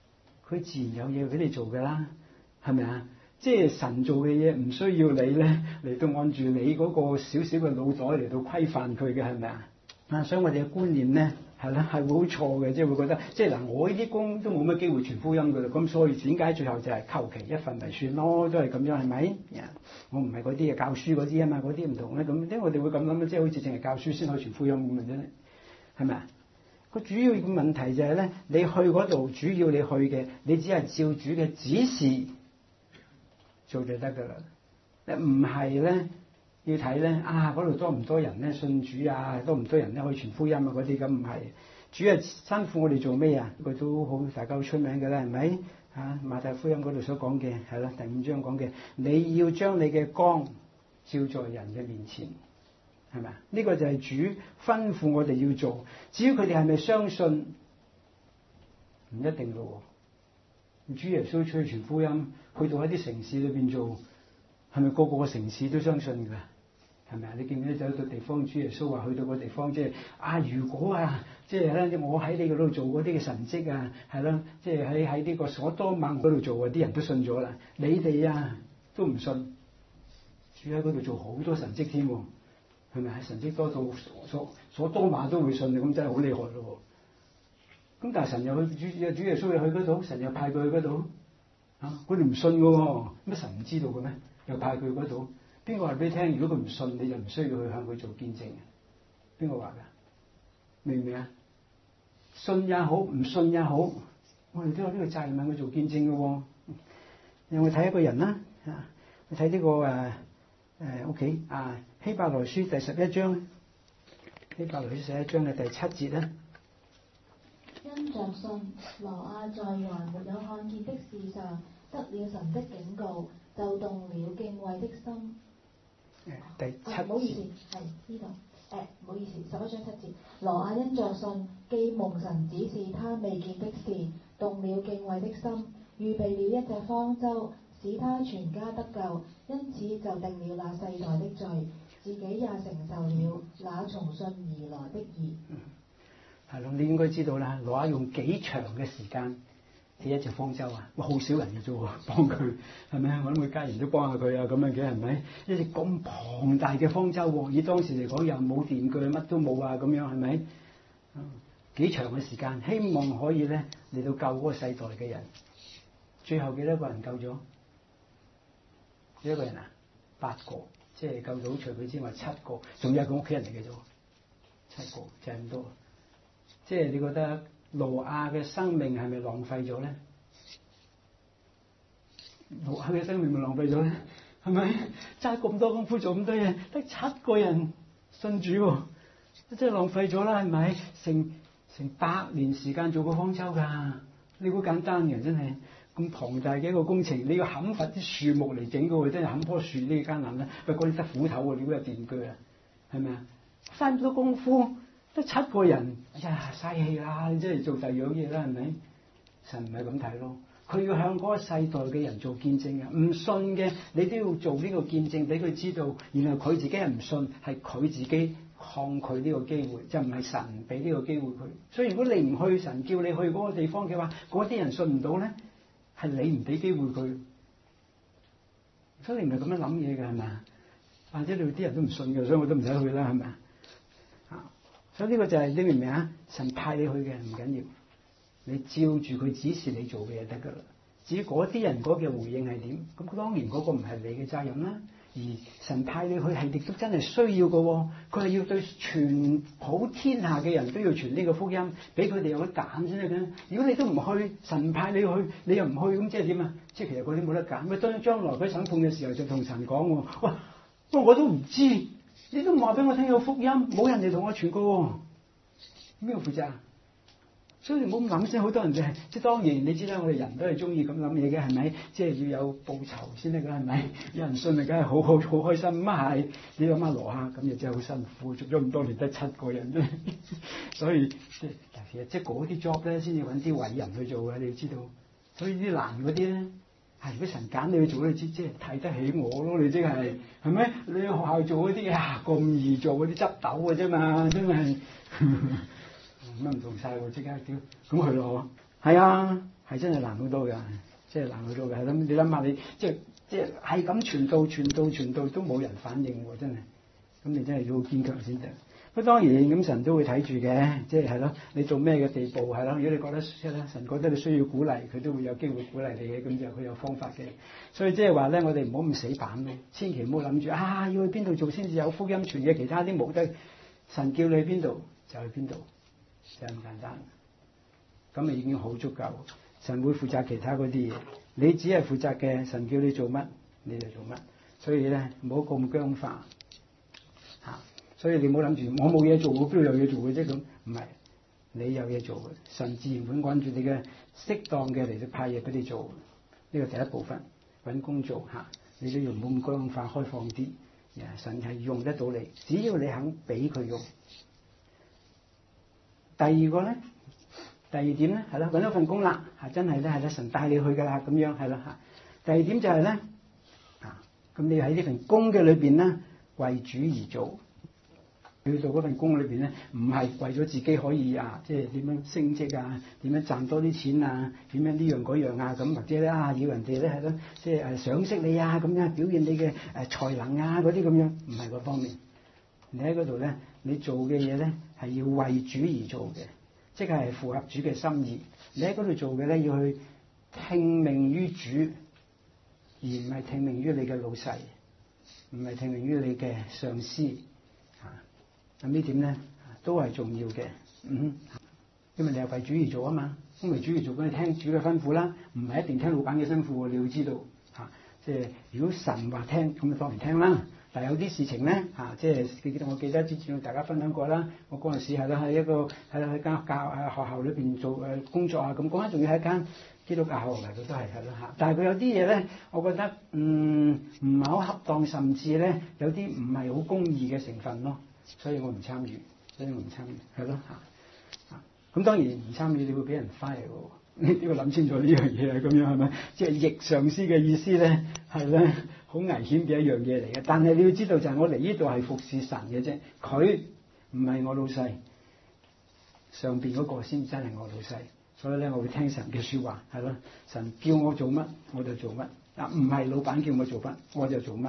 佢自然有嘢俾你做㗎啦，係咪啊？即係神做嘅嘢唔需要你咧嚟到按住你嗰個少少嘅腦袋嚟到規範佢嘅，係咪啊？所以我哋嘅觀念咧係啦，係會好錯嘅，即係會覺得即係嗱，我呢啲工都冇乜機會傳福音㗎啦，咁所以點解最後就係求其一份咪算咯，都係咁樣係咪？我唔係嗰啲嘅教書嗰啲啊嘛，嗰啲唔同咧咁，點解我哋會咁諗，即係好似淨係教書先可以傳福音咁嘅啫，係咪啊？個主要嘅問題就係咧，你去嗰度主要你去嘅，你只係照主嘅指示做就得㗎啦。唔係咧要睇咧嗰度多唔多人咧信主啊，多唔多人咧可以傳福音啊嗰啲，咁唔係。主係吩咐我哋做咩啊？佢都好大家好出名㗎啦，係咪？馬太福音嗰度所講嘅係啦，第5章講嘅，你要將你嘅光照在人嘅面前。係咪啊？呢個就係主吩咐我哋要做，至於佢哋係咪相信，唔一定咯。主耶穌出去傳福音，去到一啲城市裏邊做，係咪個個城市都相信㗎？係咪啊？你記唔記得走到地方，主耶穌話去到個地方，即係如果即係咧，我喺你嗰度做嗰啲嘅神蹟啊，係咯，即係喺呢個所多瑪嗰度做，啲人都信咗啦。你哋都唔信，主喺嗰度做好多神蹟添。係咪神蹟多到所多瑪都會信你？咁真係好厲害咯！咁但係神又去主耶穌又去嗰度，神又派佢去嗰度佢哋唔信嘅喎，乜神唔知道嘅咩？又派佢去嗰度，邊個話俾你聽？如果佢唔信，你就唔需要去向佢做見證嘅。邊個話㗎？明唔明啊？信也好，唔信也好，我哋都有呢個責任問佢做見證嘅喎。有冇睇一個人啦？你睇呢個OK 希伯來書第11章，希伯來書11章嘅第7節咧。 因着信，挪亞在還沒有看見的事上得了神的警告，就動了敬畏的心。 第7節。 唔好意思，係呢度。唔好意思，11章7節。挪亞因着信，既蒙神指示他未見的事，動了敬畏的心，預備了一隻方舟，使他全家得救，因此就定了那世代的罪。自己也承受了那從信而來的義。 係咯，你應該知道啦。挪亞用幾長嘅時間起一隻方舟啊？好少人嘅啫喎，幫佢係咪啊？我諗佢家人都幫下佢啊，咁樣嘅係咪？一隻咁龐大嘅方舟喎，以當時嚟講又冇電鋸，乜都冇啊，咁樣係咪？幾長嘅時間，希望可以咧嚟到救嗰個世代嘅人。最後幾多個人救咗？幾多個人啊？8個。即係救到除佢之外7個，仲有一個屋企人嚟嘅啫喎，7個就係咁多。即係你覺得挪亞嘅生命係咪浪費咗咧？挪亞嘅生命咪浪費咗咧？係咪揸咁多功夫做咁多嘢，得7個人信主喎，真係浪費咗啦？係咪成100年時間做個方舟㗎？你估簡單嘅真係？咁龐大嘅一個工程，你要砍伐啲樹木嚟整嘅喎，真係砍棵樹呢個艱難啦。不過嗰啲得斧頭喎，你估有電鋸啊？係咪啊？嘥咁多功夫，得7個人，嘥氣啦！你真係做第二樣嘢啦，係咪？神唔係咁睇咯，佢要向嗰個世代嘅人做見證啊！唔信嘅，你都要做呢個見證俾佢知道，然後佢自己係唔信，係佢自己抗拒呢個機會，就唔係神俾呢個機會佢。所以如果你唔去，神叫你去嗰個地方嘅話，嗰啲人信唔到咧。係你唔俾機會佢，所以你唔係咁樣諗嘢嘅係咪？或者你啲人都唔信嘅，所以我都唔使去啦，係咪？所以呢個就係你明唔明啊？神派你去嘅唔緊要，你照住佢指示你做嘅嘢得㗎啦。至於嗰啲人嗰嘅回應係點，咁當然嗰個唔係你嘅責任啦。而神派你去係亦都真係需要嘅喎，佢係要對全普天下嘅人都要傳呢個福音，俾佢哋有得揀先得嘅。如果你都唔去，神派你去，你又唔去，咁即係點啊？即係其實嗰啲冇得揀。咪當將來佢審判嘅時候就同神講喎，哇！我都唔知，你都唔話俾我聽有福音，冇人嚟同我傳過喎，邊個負責啊？所以你唔好咁諗先，好多人就係即係當然，你知啦，我哋人都係中意咁諗嘢嘅，係咪？即係要有報酬先得㗎，係咪？有人信咪梗係好開心。咁係，你諗下羅夏咁又真係好辛苦，做咗咁多年得7個人啫。所以其實即係嗰啲 job 咧，先至揾啲偉人去做嘅，你要知道。所以啲難嗰啲咧，如果神揀你去做，你知即係睇得起我咯，你即係咪？你喺學校做嗰啲咁易做嗰啲執豆嘅啫嘛，真係。乜唔同晒喎？即刻屌咁去咯，係啊！ 係真係難好多㗎，即係難好多㗎。係咁，你諗下你即係咁傳道都冇人反應喎，真係。咁你真係要好堅強先得。咁當然咁神都會睇住嘅，即係咯，你做咩嘅地步係咯？如果你覺得神覺得你需要鼓勵，佢都會有機會鼓勵你嘅，咁就佢有方法嘅。所以即係話咧，我哋唔好咁死板咯，千祈唔好諗住要去邊度做先至有福音傳嘅，其他啲冇得。神叫你去邊度就去邊度，就咁簡單。咁咪已經好足夠。神會負責其他嗰啲嘢，你只係負責嘅。神叫你做乜你就做乜。所以咧唔好咁僵化嚇。所以你唔好諗住我冇嘢做，我邊度有嘢做嘅啫咁，唔係，你有嘢做嘅，神自然會按住你嘅適當嘅嚟到派嘢俾你做。呢個第一部分揾工做嚇，你都要唔好咁僵化，開放啲。神係用得到你，只要你肯俾佢用。第二個咧，第二點咧係啦，揾到份工啦嚇，真係咧係啦，神帶你去㗎啦咁樣係啦嚇。第二點就係咧咁你喺呢份工嘅裏邊咧為主而做。去到嗰份工裏邊咧，唔係為咗自己可以即係點樣升職啊，點樣賺多啲錢啊，點樣呢樣嗰樣啊咁，或者咧要人哋咧係咯，即係賞識你啊咁樣表現你嘅才能啊嗰啲咁樣，唔係嗰方面。你喺嗰度咧，你做嘅嘢咧係要為主而做嘅，即係符合主嘅心意。你喺嗰度做嘅咧要去聽命於主，而唔係聽命於你嘅老細，唔係聽命於你嘅上司。咁呢點咧都係重要嘅，因為你係為主而做啊嘛，咁為主而做，咁你聽主嘅吩咐啦，唔係一定聽老闆嘅吩咐，你要知道即係如果神話聽，咁就當然聽啦。但係有啲事情咧即係我記得之前同大家分享過啦，我嗰陣時係啦喺一個喺間學校裏邊做工作啊，咁嗰間仲要係一間基督教學校嚟，佢都係啦但係佢有啲嘢咧，我覺得唔係好恰當，甚至咧有啲唔係好公義嘅成分咯。所以我唔參與，係咯咁當然唔參與，你會俾人 fire 喎。你要諗清楚呢樣嘢啊，咁樣係咪？即係逆上司嘅意思咧，係咧好危險嘅一樣嘢嚟嘅。但係你要知道就係我嚟呢度係服侍神嘅啫，佢唔係我老細，上邊嗰個先真係我老細。所以咧，我會聽神嘅説話，係咯，神叫我做乜我就做乜，唔係老闆叫我做乜我就做乜。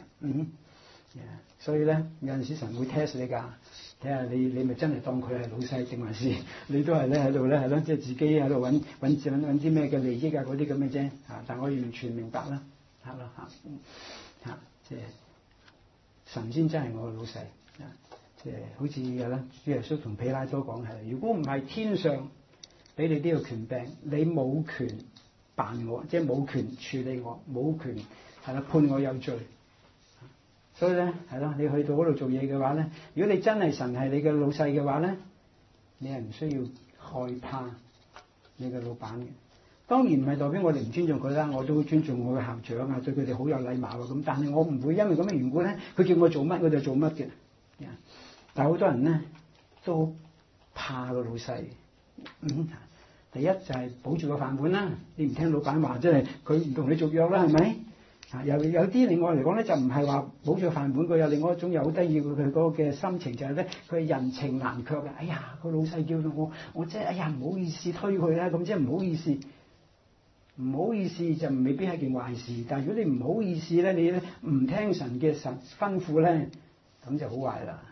所以咧有陣時神會 test 你㗎，睇下你咪真係當佢係老細，定還是你都係咧喺度咧係咯，即係自己喺度揾啲咩嘅利益啊嗰啲咁嘅啫。但我完全明白啦，係咯即係神先真係我嘅老細。即係好似係啦，主耶穌同彼拉多講係，如果唔係天上俾你呢個權柄，你冇權辦我，即係冇權處理我，冇權係啦判我有罪。所以咧係咯，你去到嗰度做嘢嘅話咧，如果你真係神係你嘅老細嘅話咧，你係唔需要害怕你嘅老闆嘅。當然唔係代表我哋唔尊重佢啦，我都會尊重我嘅校長啊，對佢哋好有禮貌啊咁。但係我唔會因為咁嘅緣故咧，佢叫我做乜我就做乜嘅。但係好多人咧都怕個老細。第一就係保住個飯碗啦，你唔聽老闆話，即係佢唔同你續約啦，係咪？有啲另外嚟講咧，就唔係話保住個飯碗，佢有另外一種又好得意佢嗰個嘅心情就係咧，佢係人情難卻嘅。哎呀，個老細叫到我即係哎呀唔好意思推佢啦，咁即係唔好意思，唔好意思就未必係件壞事。但係如果你唔好意思咧，你咧唔聽神嘅吩咐咧，咁就好壞啦，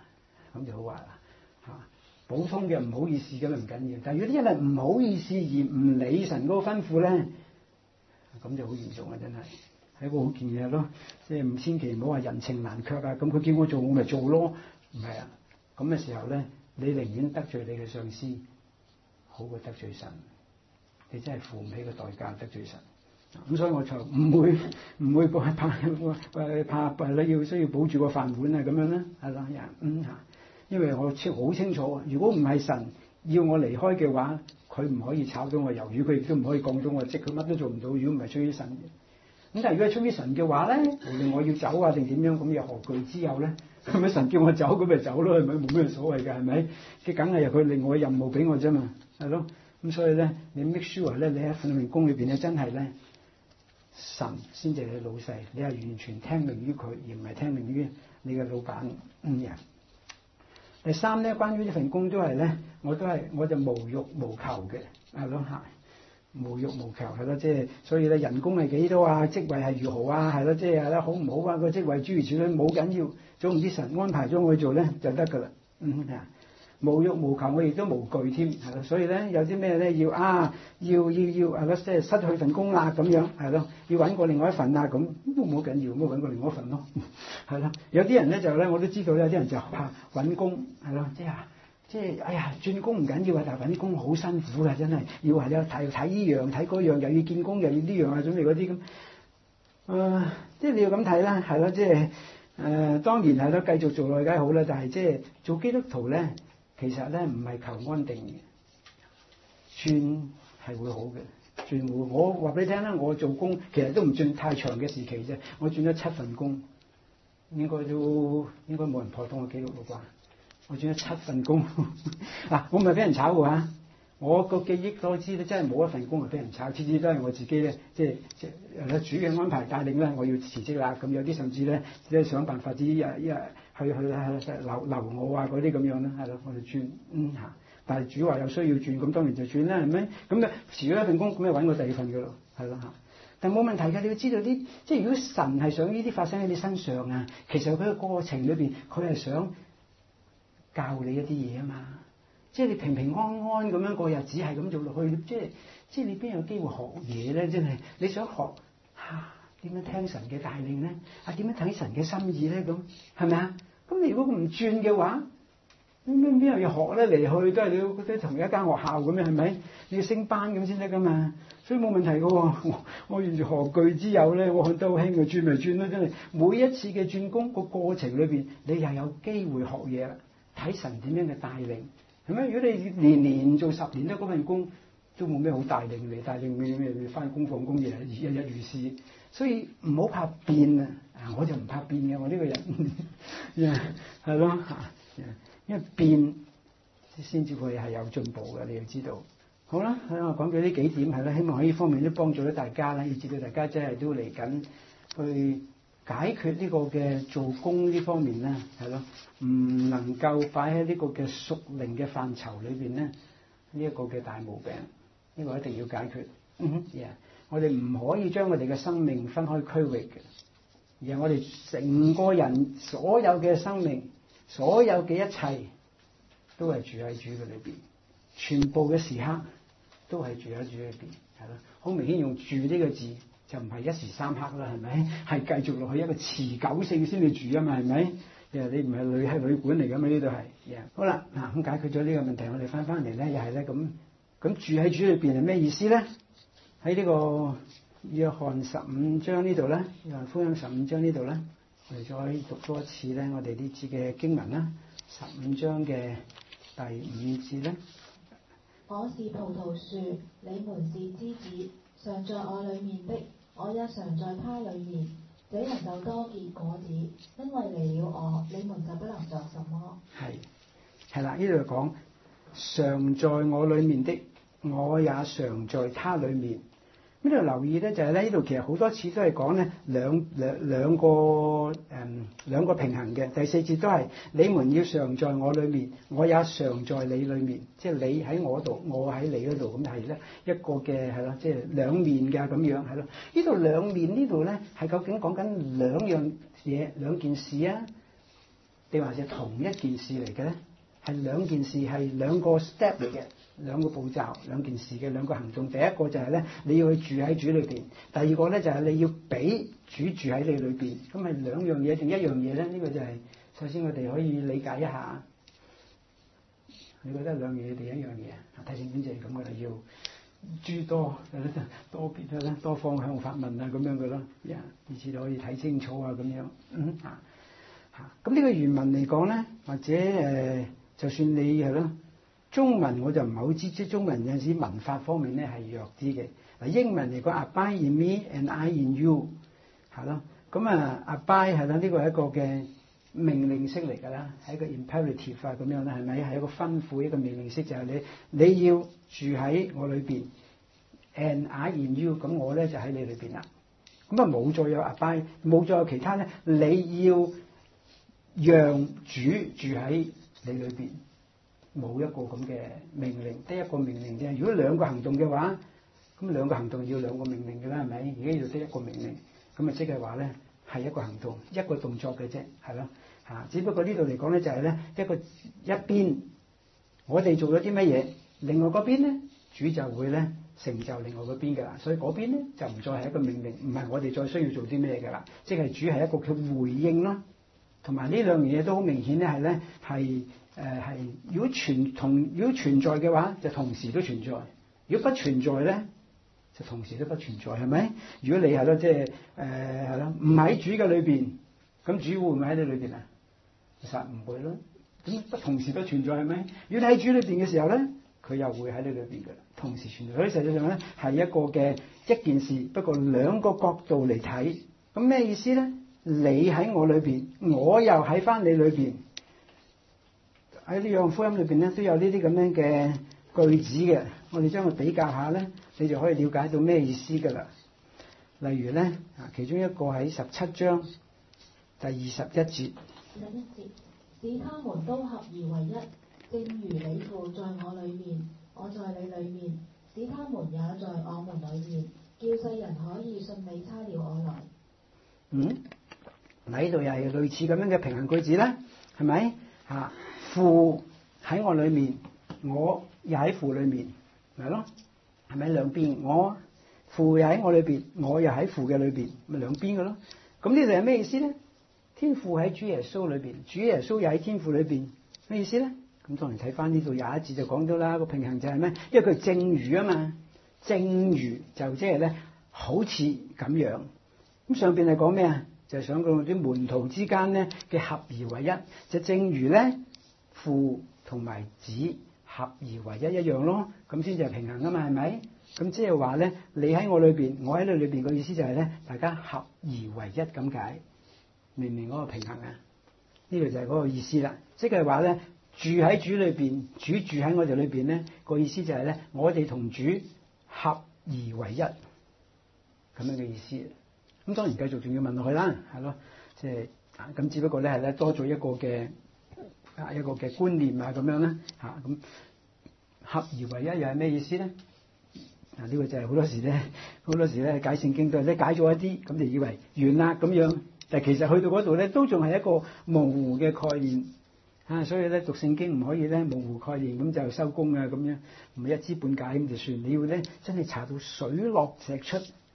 普通嘅唔好意思咁唔緊要，但係如果啲人係唔好意思而唔理神嗰個吩咐咧，咁就好嚴重啊！真係。係一個好建議咯，即係千祈唔好話人情難卻啊！咁佢叫我做，我咪做咯，唔係啊！咁嘅時候咧，你寧願得罪你嘅上司，好過得罪神。你真係付唔起個代價得罪神。咁所以我就唔會怕你要需要保住個飯碗啊咁樣啦，係啦，因為我好清楚啊！如果唔係神要我離開嘅話，佢唔可以炒到我魷魚，佢亦都唔可以降到我職，佢乜都做唔到。如果唔係出於神嘅。咁但係如果係出於神嘅話咧，無論我要走啊定點樣，咁又何懼之有咧？係咪神叫我走咁咪走咯？係咪冇咩所謂㗎？係咪？即係梗係由佢另外嘅任務俾我啫嘛，係咯。咁所以咧，你 make sure 咧，你喺份工裏邊咧，真係咧，神先至係你老細，你係完全聽命於佢，而唔係聽命於你嘅老闆人。第三咧，關於呢份工都係咧，我就無欲無求嘅，係咯嚇。 無欲無求係咯，即係所以咧人工係幾多啊，職位係如何啊，係咯，即係咧好唔好啊，個職位諸如此類冇緊要，總唔知神安排咗我去做咧就得㗎啦。無欲無求，我亦都無懼添，係咯。所以咧有啲咩咧要係咯，即係失去份工啦咁樣，係咯，要揾過另外一份啊咁都冇緊要，咁揾過另外一份咯，係咯。有啲人咧就咧我都知道，有啲人就怕揾工，係咯，即係哎呀轉工唔緊要啊，但係揾工好辛苦㗎，真係要係有睇呢樣睇嗰樣，又要見工又要呢樣啊，準備嗰啲咁。即係你要咁睇啦，係咯，即係當然係咯，繼續做落去梗係好啦，但係即係做基督徒咧。其實咧唔係求安定嘅，轉係會好嘅，轉會。我話俾你聽啦，我做工其實都唔轉太長嘅時期啫，我轉咗7份工，應該冇人破通我記錄咯啩。我轉咗7份工，嗱我唔係俾人炒嘅嚇，我個記憶所知咧，真係冇一份工係俾人炒，次次都係我自己咧，即係主嘅安排帶領咧，我要辭職啦。咁有啲甚至咧即係想辦法去留我啊嗰啲咁樣啦，係咯，我哋轉但係主話有需要轉，咁當然就轉啦，係咪？咁啊辭咗一份工，咁就揾個第二份嘅咯，係咯嚇。但冇問題㗎，你要知道啲，即係如果神係想呢啲發生喺你身上啊，其實佢個過程裏邊，佢係想教你一啲嘢啊嘛。即係你平平安安咁樣過日子係咁做落去，即係你邊有機會學嘢咧？真係你想學點樣聽神嘅帶領咧？點樣睇神嘅心意咧？咁係咪啊？咁你如果唔轉嘅話，邊有嘢學咧？嚟去都係你同一間學校咁樣，係咪？你要升班咁先得噶嘛？所以冇問題嘅喎。我完全何懼之有咧？我都好興嘅，轉咪轉啦，真係每一次嘅轉工個過程裏邊，你又有機會學嘢啦，睇神點樣嘅帶領。係咪？如果你年做10年都嗰份工，都冇咩好帶領你，帶領你翻工放工日日如是，所以唔好怕變啊！我就唔怕變嘅，我呢個人，係咯因為變先至會係有進步嘅，你要知道。好啦，我講咗呢幾點係啦，希望喺呢方面都幫助到大家啦，要知道大家真係都嚟緊去解決呢個嘅做工呢方面咧，係咯，唔能夠擺喺呢個嘅屬靈嘅範疇裏邊咧，呢一個嘅大毛病，呢個一定要解決。我哋唔可以將我哋嘅生命分開區域嘅，而係我哋成個人所有嘅生命，所有嘅一切都係住喺主嘅裏邊，全部嘅時刻都係住喺主裏邊，係咯。好明顯用住呢個字。就唔係一時三刻啦，係咪？係繼續落去一個持久性先至住啊嘛，係咪？你唔係旅館嚟㗎嘛？呢度係。好啦，咁解決咗呢個問題，我哋翻嚟咧，又係咧咁住喺主裏邊係咩意思咧？喺呢個約翰15章呢度咧，約翰福音15章呢度咧，我哋再讀多一次咧，我哋呢節嘅經文啦，15章嘅第5節咧。 我是葡萄樹，你們是枝子，常在我裡面的。我也常在他裡面，這人就多結果子，因為離了我，你們就不能作什麼。 係啦，呢度講常在我裡面的，我也常在他裡面。呢度留意咧就係咧，呢度其實好多次都係講咧兩個平衡嘅。第4節都係你們要常在我裡面，我也常在你裡面，即係你喺我度，我喺你嗰度，咁係咧一個嘅係咯，即係兩面㗎咁樣係咯。呢度兩面呢度咧係究竟講緊兩樣嘢兩件事啊，定還是同一件事嚟嘅咧？係兩件事，係兩個 step 嚟嘅。兩個步驟，兩件事嘅兩個行動。第一個就係咧，你要去住喺主裏邊；第二個咧就係你要俾主住喺你裏邊。咁係兩樣嘢定一樣嘢咧？呢個就係首先我哋可以理解一下。你覺得兩樣嘢定一樣嘢？睇聖經就係咁嘅啦，要諸多別啦，多方向發問啊咁樣嘅咯。以至可以睇清楚啊咁樣。咁呢個原文嚟講咧，或者就算你係咯。中文我就唔係好知，即係中文有陣時文法方面咧係弱啲嘅。嗱英文嚟講 ，abide in me and I in you， 係咯。咁abide 係啦，呢個係一個嘅命令式嚟㗎啦，係一個 imperative 啊咁樣啦，係咪？係一個吩咐，一個命令式，就係你要住喺我裏邊 ，and I in you， 咁我咧就喺你裏邊啦。咁冇再有 abide， 冇再有其他咧，你要讓主住喺你裏邊。冇一個咁嘅命令，得一個命令啫。如果兩個行動嘅話， 咁兩個行動要兩個命令嘅啦，係咪？而家要得一個命令，咁啊即係話咧係一個行動一個動作嘅啫，係咯嚇。只不過呢度嚟講咧就係咧一邊我哋做咗啲乜嘢，另外嗰邊咧主就會咧成就另外嗰邊㗎啦。所以嗰邊咧就唔再係一個命令，唔係我哋再需要做啲咩㗎啦。即係主係一個嘅回應咯。同埋呢兩樣嘢都好明顯咧係咧係如果存在嘅話，就同時都存在；如果不存在咧，就同時都不存在，係咪？如果你係咯，即係係咯，唔喺主嘅裏邊，咁主會唔會喺你裏邊啊？實唔會咯。咁不同時不存在係咪？如果你喺主裏邊嘅時候咧，佢又會喺你裏邊嘅，同時存在。所以實際上咧係一個嘅一件事，不過兩個角度嚟睇。咁咩意思咧？你喺我裏邊，我又喺翻你裏邊。喺呢樣福音裏邊咧，都有呢啲咁樣嘅句子嘅。我哋將佢比較下咧，你就可以了解到咩意思㗎啦。例如咧，其中一個喺17章第21節。 使他們都合而為一，正如你父在我裏面，我在你裏面，使他們也在我們裏面，叫世人可以信你差了我來。 喺度又係類似咁樣嘅平衡句子啦，係咪？父喺我裏面，我又喺父裏面，係咯，係咪兩邊？我父又喺我裏邊，我又喺父嘅裏邊，咪兩邊嘅咯。咁呢度係咩意思咧？天父喺主耶穌裏邊，主耶穌又喺天父裏邊，咩意思咧？咁當然睇翻呢度廿一節就講到啦，個平衡就係咩？因為佢正如啊嘛，正如就即係咧，好似咁樣。咁上邊係講咩啊？就係想講啲門徒之間咧嘅合而為一，就正如咧父同埋子合而為一一樣咯，咁先至係平衡啊嘛，係咪？咁即係話咧，你喺我裏邊，我喺你裏邊嘅意思就係咧，大家合而為一咁解，明唔明嗰個平衡啊？呢個就係嗰個意思啦，即係話咧，住喺主裏邊，主住喺我哋裏邊咧，個意思就係咧，我哋同主合而為一咁樣嘅意思。咁當然繼續仲要問落去啦，係咯，即係咁，只不過咧係咧多咗一個嘅觀念啊咁樣啦嚇。咁合而為一又係咩意思咧？呢個就係好多時咧解聖經都係咧解咗一啲，咁就以為完啦咁樣，但係其實去到嗰度咧都仲係一個模糊嘅概念啊，所以咧讀聖經唔可以咧模糊概念咁就收工啊咁樣，唔係一知半解咁就算。你要咧真係查到水落石出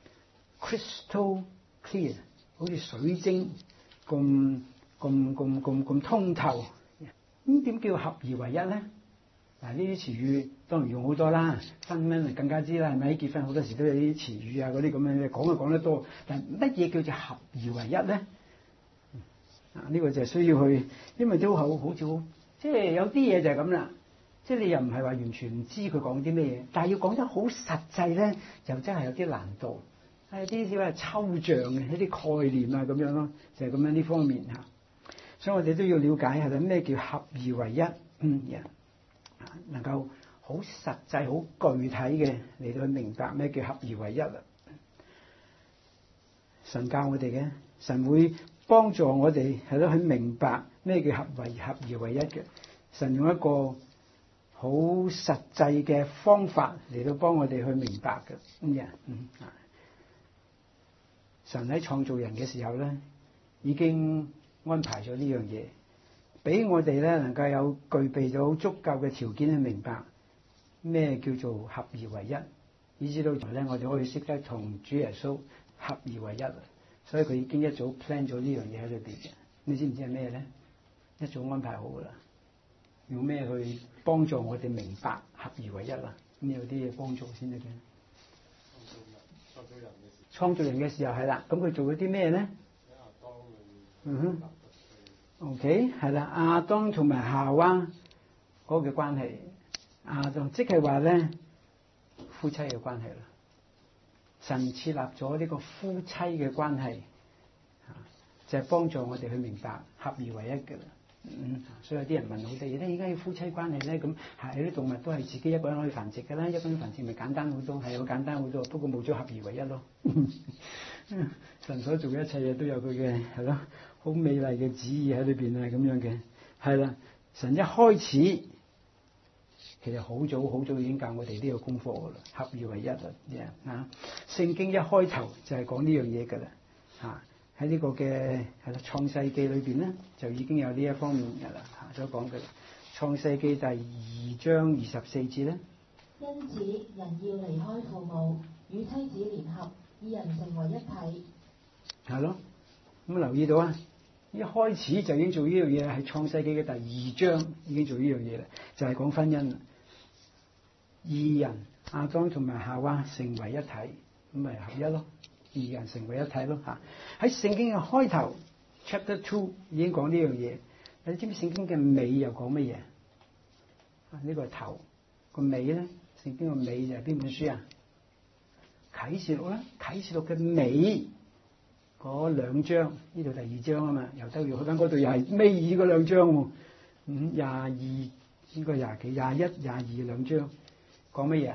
，crystal clear， 好似水晶咁通透。咁點叫合而為一咧？嗱，呢啲詞語當然用好多啦，婚姻更加知啦，係咪？結婚好多時都有啲詞語啊，嗰啲咁樣嘅講就講得多。但係乜嘢叫做合而為一咧？呢個就係需要去，因為都好似好，即係有啲嘢就係咁啦。即係你又唔係話完全唔知佢講啲咩嘢，但係要講得好實際咧，又真係有啲難度。係啲少係抽象嘅一啲概念啊咁樣咯，就係咁樣呢方面嚇。所以我哋都要了解係咪咩叫合而為一，能夠好實際、好具體嘅嚟到去明白咩叫合而為一啦。神教我哋嘅，神會幫助我哋係咯去明白咩叫合而為一嘅。神用一個好實際嘅方法嚟到幫我哋去明白嘅。神喺創造人嘅時候咧，已經安排咗呢樣嘢，俾我哋咧能夠有具備咗足夠嘅條件去明白咩叫做合而為一，以至到咧我哋可以識得同主耶穌合而為一。所以佢已經一早 plan 咗呢樣嘢喺裏邊嘅。你知唔知係咩咧？一早安排好噶啦。用咩去幫助我哋明白合而為一啦？咁有啲嘢幫助先得嘅。創造人嘅時候係啦，咁佢做咗啲咩咧？OK 係啦，亞當同埋夏娃嗰個嘅關係，亞當即係話咧夫妻嘅關係啦。神設立咗呢個夫妻嘅關係，就係幫助我哋去明白合而為一嘅啦。所以有啲人問我哋咧，而家要夫妻關係咧，咁係啲動物都係自己一個人可以繁殖㗎啦，一個人繁殖咪簡單好多，係好簡單好多，不過冇咗合而為一咯。神所做嘅一切嘢都有佢嘅係咯，好美麗嘅旨意喺裏邊啊，咁樣嘅係啦。神一開始其實好早已經教我哋呢個功課噶啦，合二為一啦，聖經一開頭就係講呢樣嘢噶啦，喺呢個嘅係啦創世記裏邊咧就已經有呢一方面噶啦，所講嘅創世記第2章24節咧。 因此，人要離開父母，與妻子聯合，二人成為一體。 係咯，咁留意到啊，一開始就已經做呢樣嘢，係創世記嘅第2章已經做呢樣嘢啦，就係講婚姻啦。二人亞當同埋夏娃成為一體，咁咪合一咯。二人成為一體咯嚇。喺聖經嘅開頭 Chapter 2已經講呢樣嘢。你知唔知聖經嘅尾又講乜嘢？呢個係頭，個尾咧，聖經嘅尾就係邊本書啊？啟示錄啦，啟示錄嘅尾嗰2章，呢度第2章啊嘛，又兜住去翻嗰度又係尾二嗰2章喎。22應該廿幾、21、22 2章講乜嘢？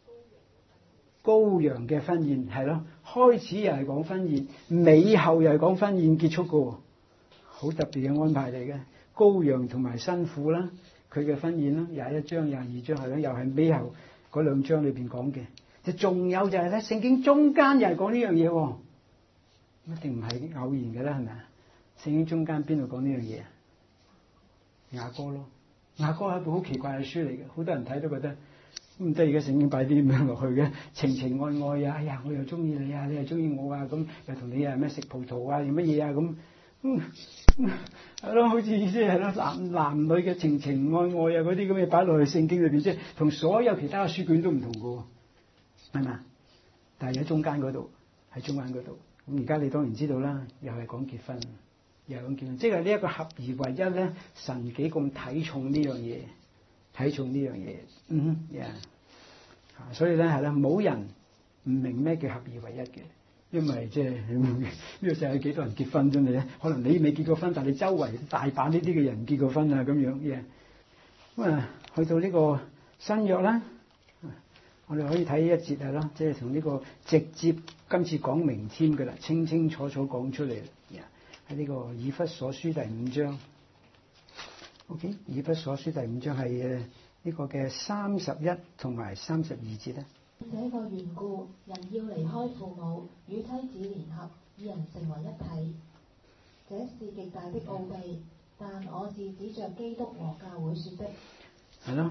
羔羊嘅婚宴係咯，開始又係講婚宴，尾後又係講婚宴結束嘅喎，好特別嘅安排嚟嘅。羔羊同埋新婦啦，佢嘅婚宴啦，21章、22章係咯，又係尾後嗰2章裏邊講嘅。就仲有就係咧，聖經中間又係講呢樣嘢喎，一定唔係偶然嘅啦，係咪啊？聖經中間邊度講呢樣嘢啊？雅歌咯，雅歌係一部好奇怪嘅書嚟嘅，好多人睇都覺得唔得，而家聖經擺啲咁樣落去嘅，情情愛愛啊，哎呀我又中意你啊，你又中意我啊，咁又同你啊咩食葡萄啊，定乜嘢啊咁，係咯，好似即係咯男女嘅情情愛愛啊嗰啲咁嘅擺落去聖經裏邊，即係同所有其他嘅書卷都唔同嘅，係咪？但係喺中間嗰度，喺中間嗰度，咁而家你當然知道啦，又係講結婚，又係講結婚，即係呢一個合而為一咧，神幾咁睇重呢樣嘢。睇重呢樣嘢，所以咧係啦，冇人唔明咩叫合而為一嘅，因為即係呢個世界幾多人結婚啫你咧？可能你未結過婚，但係你周圍大把呢啲嘅人結過婚啊咁樣嘅。咁啊，去到呢個新約啦，我哋可以睇一節係咯，即係從呢個直接今次講明添嘅啦，清清楚楚講出嚟喺呢個以弗所書第5章。OK， 以弗所書第5章係呢個嘅31同埋32節咧。 這個緣故，人要離開父母，與妻子聯合，二人成為一體。這是極大的奧秘，但我是指着基督和教會說的。 係咯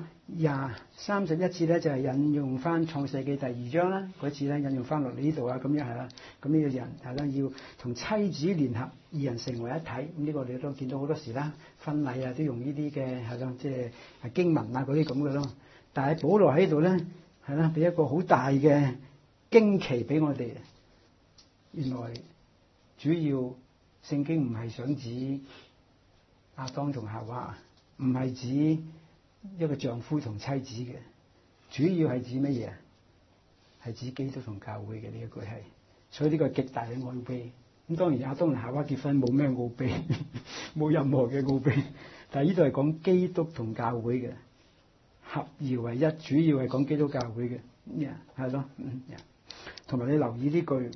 ，31節咧就係引用翻創世記第2章啦，嗰次咧引用翻落呢度啊，咁樣係啦。咁呢個人係啦，要同妻子聯合，二人成為一體。咁呢個你都見到好多時啦，婚禮啊都用呢啲嘅係咯，即係經文啊嗰啲咁嘅咯。但係保羅喺度咧係啦，俾一個好大嘅驚奇俾我哋。原來主要聖經唔係想指亞當同夏娃，唔係指一個丈夫同妻子嘅，主要係指乜嘢啊？係指基督同教會嘅呢一句係，所以呢個係極大嘅奧秘。咁當然亞當同夏娃結婚冇咩奧秘，冇任何嘅奧秘。但係呢度係講基督同教會嘅合而為一，主要係講基督教會嘅，係咯，同埋你留意呢句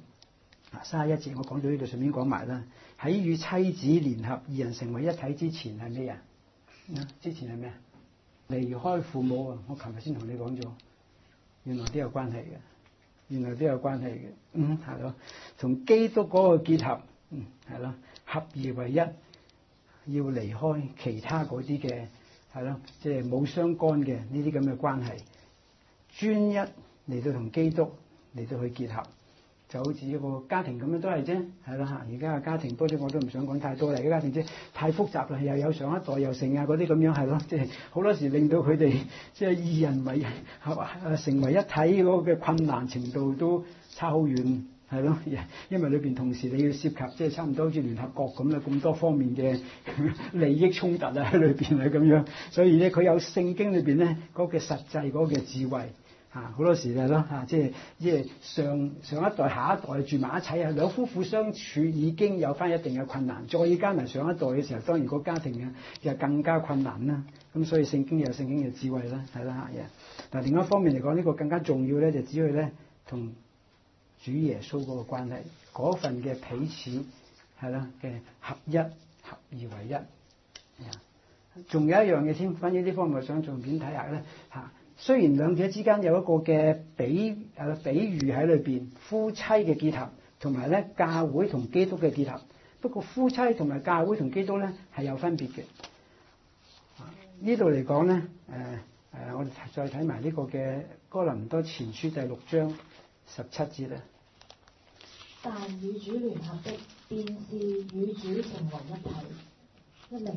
31節，我講到呢度，順便講埋啦。喺與妻子聯合，二人成為一體之前係咩啊？之前係咩啊？離開父母啊！我琴日先同你講咗，原來都有關係嘅，原來都有關係嘅，係咯，同基督嗰個結合，係咯，合而為一，要離開其他嗰啲嘅，係咯，即係冇相干嘅呢啲咁嘅關係，專一嚟到同基督嚟到去結合。就好似一個家庭咁樣都係啫，係啦嚇。而家嘅家庭，不過我都唔想講太多啦。而家家庭啫太複雜啦，又有上一代又成啊嗰啲咁樣係咯，即係好多時令到佢哋即係二人為成為一體嗰個嘅困難程度都差好遠，係咯。因為裏邊同時你要涉及即係差唔多好似聯合國咁啦，咁多方面嘅利益衝突啊喺裏邊啊咁樣，所以咧佢有聖經裏邊咧嗰個實際嗰個智慧。好多時就係咯即係上一代下一代住埋一齊啊，兩夫婦相處已經有翻一定嘅困難，再加埋上一代嘅時候，當然個家庭啊就更加困難啦。咁所以聖經有聖經嘅智慧啦，係啦嚇嘢。但係另一方面嚟講，呢個更加重要咧，就只係咧同主耶穌嗰個關係，嗰份嘅彼此係啦嘅合一，合而為一。 仲有一樣嘢添，關於呢方面我想重點睇下咧嚇。雖然兩者之間有一個嘅比喻喺裏邊，夫妻嘅結合同埋咧教會同基督嘅結合，不過夫妻同埋教會同基督咧係有分別嘅。呢度嚟講咧，我哋再睇埋呢個嘅哥林多前書第6章17節咧。 但與主聯合的，便是與主成為一體，一靈。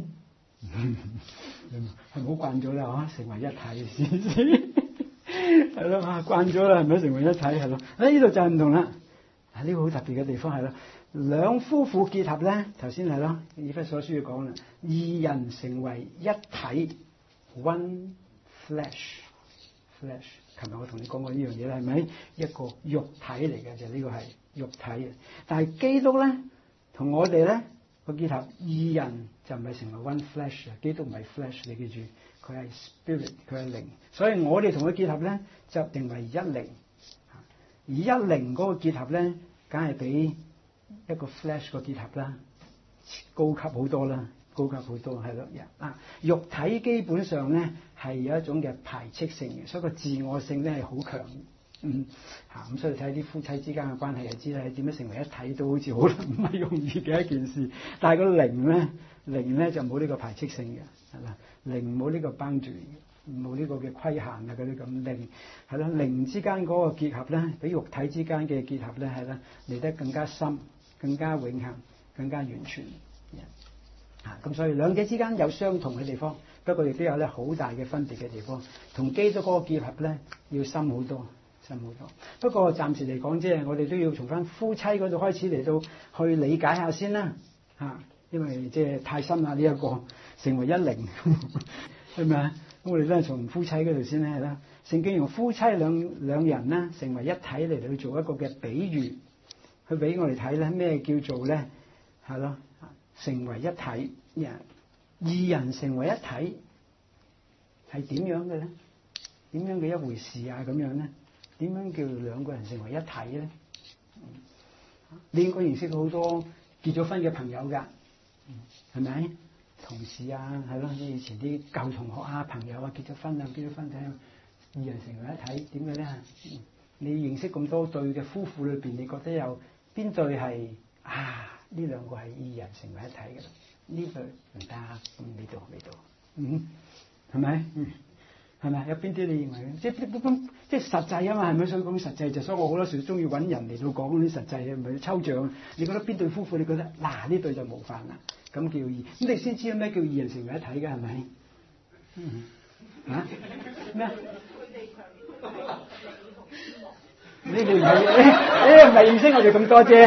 係唔好慣咗啦嚇，成為一體先係咯嚇，慣咗啦係咪？成為一體係咯。呢度就係唔同啦。呢個好特別嘅地方係咯，兩夫婦結合咧，頭先係咯，以弗所書要講啦，二人成為一體 ，one flesh。琴日我同你講過呢樣嘢啦，係咪一個肉體嚟嘅？就呢個係肉體嘅。但係基督咧同我哋咧個結合，二人就唔係成為 one flesh 啊！基督唔係 flesh，你記住，佢係 spirit，佢係靈。所以我哋同佢結合咧，就定為一靈。而一靈嗰個結合咧，梗係比一個 flesh 個結合啦高級好多啦，高級好多係咯。肉體基本上咧係有一種嘅排斥性嘅，所以個自我性咧係好強。咁所以睇啲夫妻之間嘅關係就知啦，點樣成為一體都好似好唔係容易嘅一件事。但係個靈咧就冇呢個排斥性嘅，係啦，靈冇呢個boundary，冇呢個嘅規限啊嗰啲咁。靈係啦，靈之間嗰個結合咧，比肉體之間嘅結合咧係啦嚟得更加深、更加永恆、更加完全。咁所以兩者之間有相同嘅地方，不過亦都有咧好大嘅分別嘅地方。同基督嗰個結合咧要深好多。不過暫時嚟講，即係我哋都要從翻夫妻嗰度開始嚟到去理解下先啦，因為即係太深啦呢一個成為一靈，係咪啊？咁我哋都係從夫妻嗰度先啦，係啦。聖經用夫妻兩人咧成為一體嚟到去做一個嘅比喻，去俾我哋睇咧咩叫做咧係咯，成為一體，二人成為一體係點樣嘅咧？點樣嘅一回事啊？咁樣咧？點樣叫兩個人成為一體咧？你應該認識好多結咗婚嘅朋友㗎，係咪？同事啊，係咯，以前啲舊同學啊、朋友啊結咗婚睇二人成為一體，點嘅咧？你認識咁多對嘅夫婦裏邊，你覺得有邊對係呢兩個係二人成為一體嘅？呢對唔得，咁未到，係咪？係咪有邊啲你認為即係實際啊嘛？係咪？所以講實際就，所以我好多時中意揾人嚟到講啲實際嘅，唔係抽象。你覺得邊對夫婦？你覺得呢對就模範啦，咁叫二。咁你先知咩叫二人成為一體嘅係咪？咩？你哋唔係認識我哋咁多啫。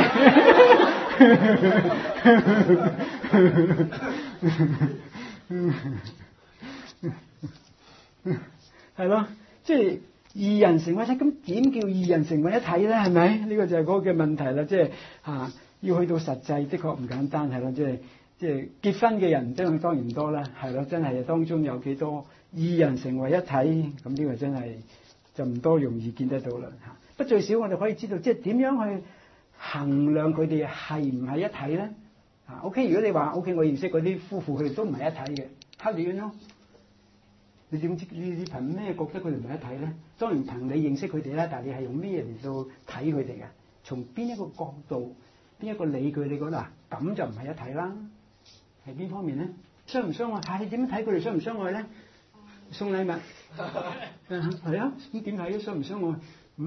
係咯，即係二人成為一體，咁點叫二人成為一體咧？係咪？呢個就係嗰個嘅問題啦。即係要去到實際，的確唔簡單，係咯。即係結婚嘅人當然多啦，係咯，真係當中有幾多二人成為一體，咁呢個真係就唔多容易見得到啦。不最少我哋可以知道，即係點樣去衡量佢哋係唔係一體咧？OK， 如果你話 OK， 我認識嗰啲夫婦，佢哋都唔係一體嘅，How do you know？你點知？你憑咩覺得佢哋唔係一體咧？當然憑你認識佢哋啦，但係你係用咩嚟到睇佢哋嘅？從邊一個角度、邊一個理據，你覺得咁就唔係一體啦？係邊方面咧？相唔相愛？係點樣睇佢哋相唔相愛咧？送禮物係啊？咁點睇相唔相愛？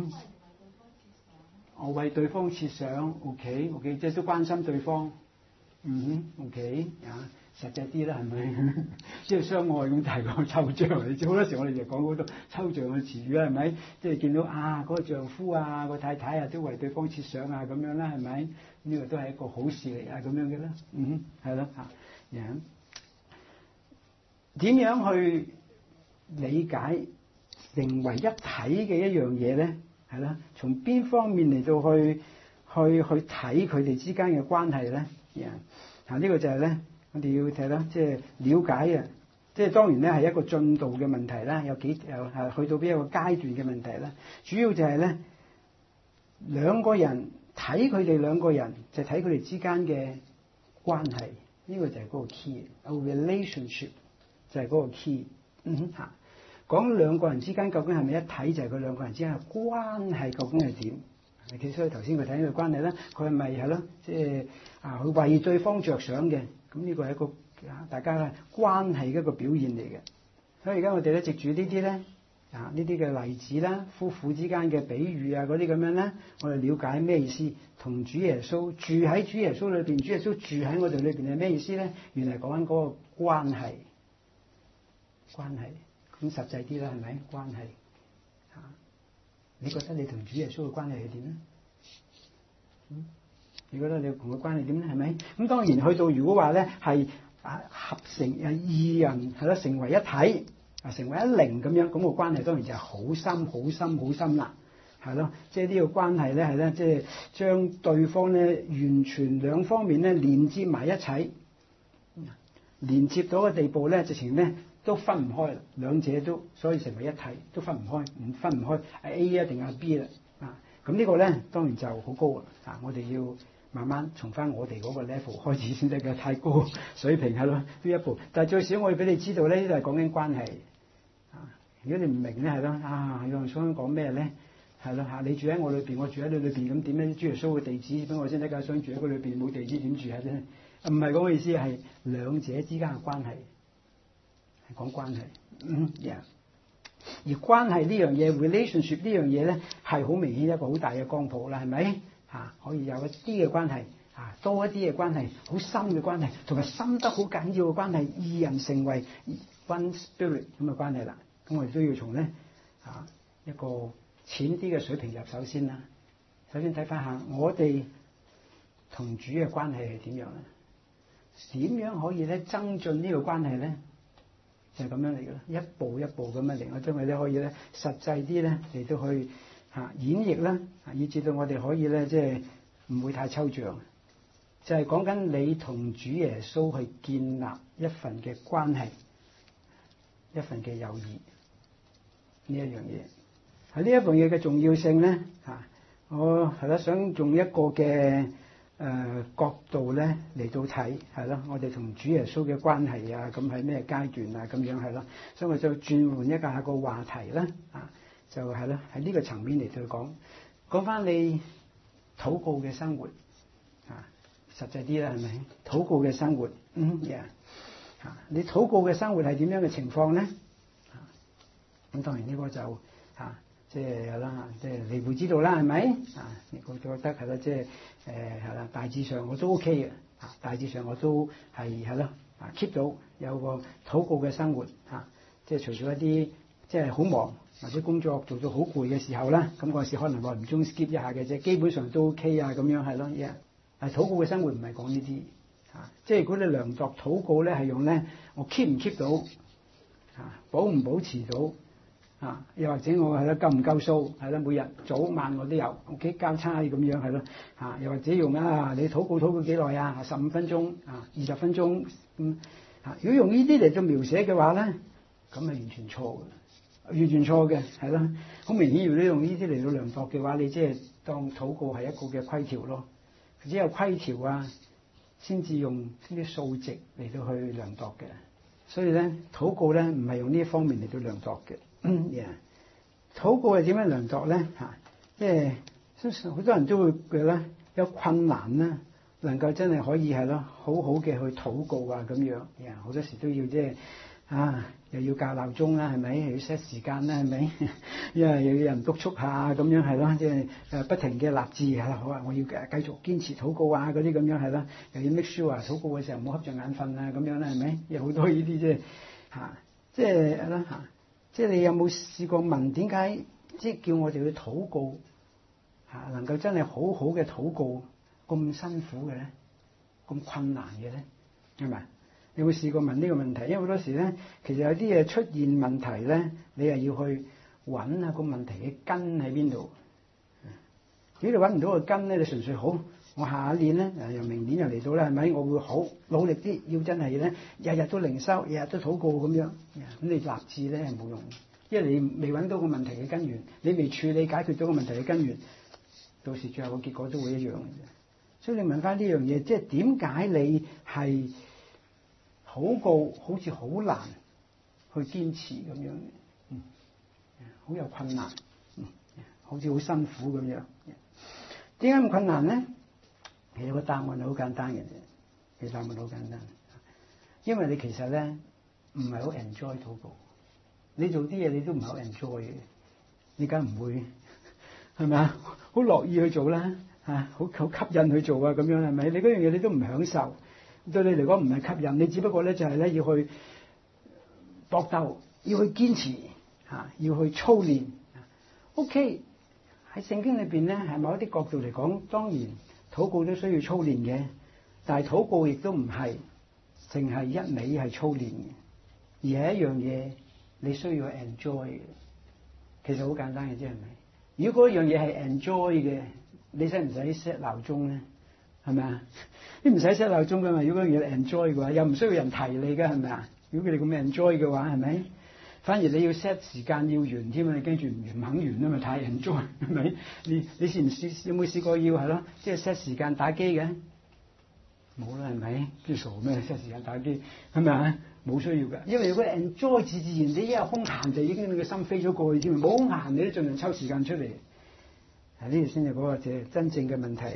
我為對方設想 ，OK， 即係都關心對方。OK 實際啲啦，係咪？即係相愛咁太過抽象，你知好多時我哋就講好多抽象嘅詞語啦，係咪？即係見到嗰個丈夫個太太都為對方設想咁樣啦，係咪？呢個都係一個好事嚟咁樣嘅啦。係咯點樣去理解成為一體嘅一樣嘢咧？係啦，從邊方面嚟到去睇佢哋之間嘅關係咧？呢個就係咧。我哋要睇啦，即係了解啊！即係當然咧係一個進度嘅問題啦，有去到邊一個階段嘅問題啦。主要就係咧兩個人睇佢哋兩個人，就睇佢哋之間嘅關係。呢個就係嗰個 key，a relationship 就係嗰個 key。嚇，講兩個人之間究竟係咪一體，就係佢兩個人之間嘅關係究竟係點？所以頭先佢睇呢個關係咧，佢係咪係咯？即係佢為對方着想嘅，咁呢個係一個大家嘅關係嘅一個表現嚟嘅。所以而家我哋咧藉住呢啲咧呢啲嘅例子啦，夫婦之間嘅比喻啊嗰啲咁樣咧，我哋了解咩意思？同主耶穌住喺主耶穌裏邊，主耶穌住喺我哋裏邊係咩意思咧？原來講緊嗰個關係，咁實際啲啦，係咪關係？你覺得你同主耶穌嘅關係係點咧？你覺得你同佢關係點咧？係咪？咁當然去到如果話咧係合成二人係咯，成為一體成為一靈咁樣，咁個關係當然就係好深好深好深啦，係咯。即係呢個關係咧係咧，即係將對方咧完全兩方面咧連接埋一齊，連接到嘅地步咧，直情咧都分唔開，兩者都所以成為一體，都分唔開 A 啊定係 B 啦咁呢個咧當然就好高我哋要慢慢從翻我哋嗰個 level 開始先得嘅，太高水平係咯，呢一步。但係最少我要俾你知道咧，呢度係講緊關係如果你唔明咧係咯有人想講咩咧係咯你住喺我裏邊，我住喺你裏邊，咁點咧？主耶穌嘅地址俾我先得㗎，想住喺佢裏邊冇地址點住啊啫？唔係嗰個意思，係兩者之間嘅關係，係講關係。而關係呢樣嘢 relationship 呢樣嘢咧係好明顯一個好大嘅光譜啦，係咪可以有一啲嘅關係多一啲嘅關係，好深嘅關係，同埋深得好緊要嘅關係，二人成為 one spirit 咁嘅關係啦。咁我哋都要從咧一個淺啲嘅水平入手先啦。首先睇翻下我哋同主嘅關係係點樣咧？點樣可以咧增進呢個關係咧？就係咁樣嚟嘅啦，一步一步咁樣嚟，我將佢咧可以咧實際啲咧嚟到去演繹啦，以至到我哋可以咧即係唔會太抽象。就係講緊你同主耶穌去建立一份嘅關係，一份嘅友誼呢一樣嘢。喺呢一份嘢嘅重要性咧我係啦想用一個嘅角度咧嚟到睇係咯，我哋同主耶穌嘅關係咁喺咩階段咁樣係咯，所以我就轉換一下個話題啦就係咯喺呢個層面嚟到講翻你禱告嘅生活實際啲啦係咪？禱告嘅生活你禱告嘅生活係點樣嘅情況咧？咁當然呢個就即係啦，即係你會知道啦，係咪？我覺得係啦，即係係啦，大致上我都 OK 嘅，大致上我都係咯，keep 到有個禱告嘅生活即係除咗一啲即係好忙或者工作做到好攰嘅時候啦，咁嗰時可能耐唔中 skip 一下嘅啫，基本上都 OK 咁樣係咯。但係禱告嘅生活唔係講呢啲即係如果你量度禱告咧，係用咧我 keep 唔 keep 到保唔保持到。又或者我係啦，夠唔夠數係啦？每日早晚我都有屋企交叉咁樣係咯又或者用你禱告幾耐15分鐘20分鐘咁如果用呢啲嚟做描寫嘅話咧，咁係完全錯嘅，完全錯嘅係啦。好明顯，如果你用呢啲嚟到量度嘅話，你即係當禱告係一個嘅規條咯。只有規條先至用呢啲數值嚟到去量度嘅。所以咧，禱告咧唔係用呢一方面嚟到量度嘅。禱告係點樣量度咧？即係相信好多人都會覺得有困難啦，能夠真係可以係咯，好好嘅去禱告咁樣。好多時都要即係又要校鬧鐘啦，係咪？又要 set 時間啦，係咪？因為又要有人督促下咁樣係咯，即係不停嘅立志好我要繼續堅持禱告嗰啲咁樣係啦，又要 make sure 禱告嘅時候唔好瞌著眼瞓咁樣啦，係咪？有好多呢啲即係係啦即係你有冇試過問點解即係叫我哋去禱告能夠真係好好嘅禱告咁辛苦嘅咧，咁困難嘅咧，係咪？你有冇試過問呢個問題？因為好多時咧，其實有啲嘢出現問題咧，你係要去揾下個問題嘅根喺邊度。如果你揾唔到個根咧，你純粹好，我下一年咧由明年又嚟到啦，係咪？我會好努力啲，要真係咧日日都靈修，日日都禱告咁樣。咁你立志咧係冇用，因為你未揾到個問題嘅根源，你未處理解決到個問題嘅根源，到時最後個結果都會一樣嘅啫。所以你問翻呢樣嘢，即係點解你係禱告好似好難， 去堅持咁樣，好有困難，好似好辛苦咁樣。點解咁困難咧？其實個答案係好簡單嘅啫。其實答案好簡單，因為你其實咧唔係好 enjoy 禱告，你做啲嘢你都唔係好 enjoy 嘅，你梗唔會係咪啊？好樂意去做啦，好吸引去做啊，咁樣係咪？你嗰樣嘢你都唔享受，對你嚟講唔係吸引，你只不過咧就係咧要去搏鬥，要去堅持要去操練。OK， 喺聖經裏邊咧，係某一啲角度嚟講，當然禱告都需要操練嘅，但係禱告亦都唔係淨係一味係操練嘅，而係一樣嘢你需要 enjoy 嘅。其實好簡單嘅啫，係咪？如果嗰樣嘢係 enjoy 嘅，你使唔使 set 鬧鐘咧？係咪啊？你唔使 set 鬧鐘噶嘛。如果嗰樣嘢 enjoy 嘅話，又唔需要人提你嘅，係咪啊？如果佢哋咁 enjoy 嘅話，係咪？反而你要 set 時間要完添啊！你跟住唔肯完啊嘛，太 enjoy 係咪？你試唔試有冇試過要係咯？即係 set 時間打機嘅？冇啦，係咪？啲傻咩 set 時間打機係咪啊？冇需要㗎，因為如果 enjoy 自然，你一有空閒就已經你嘅心飛咗過去添，冇空閒你都盡量抽時間出嚟。呢個先係嗰個真正嘅問題。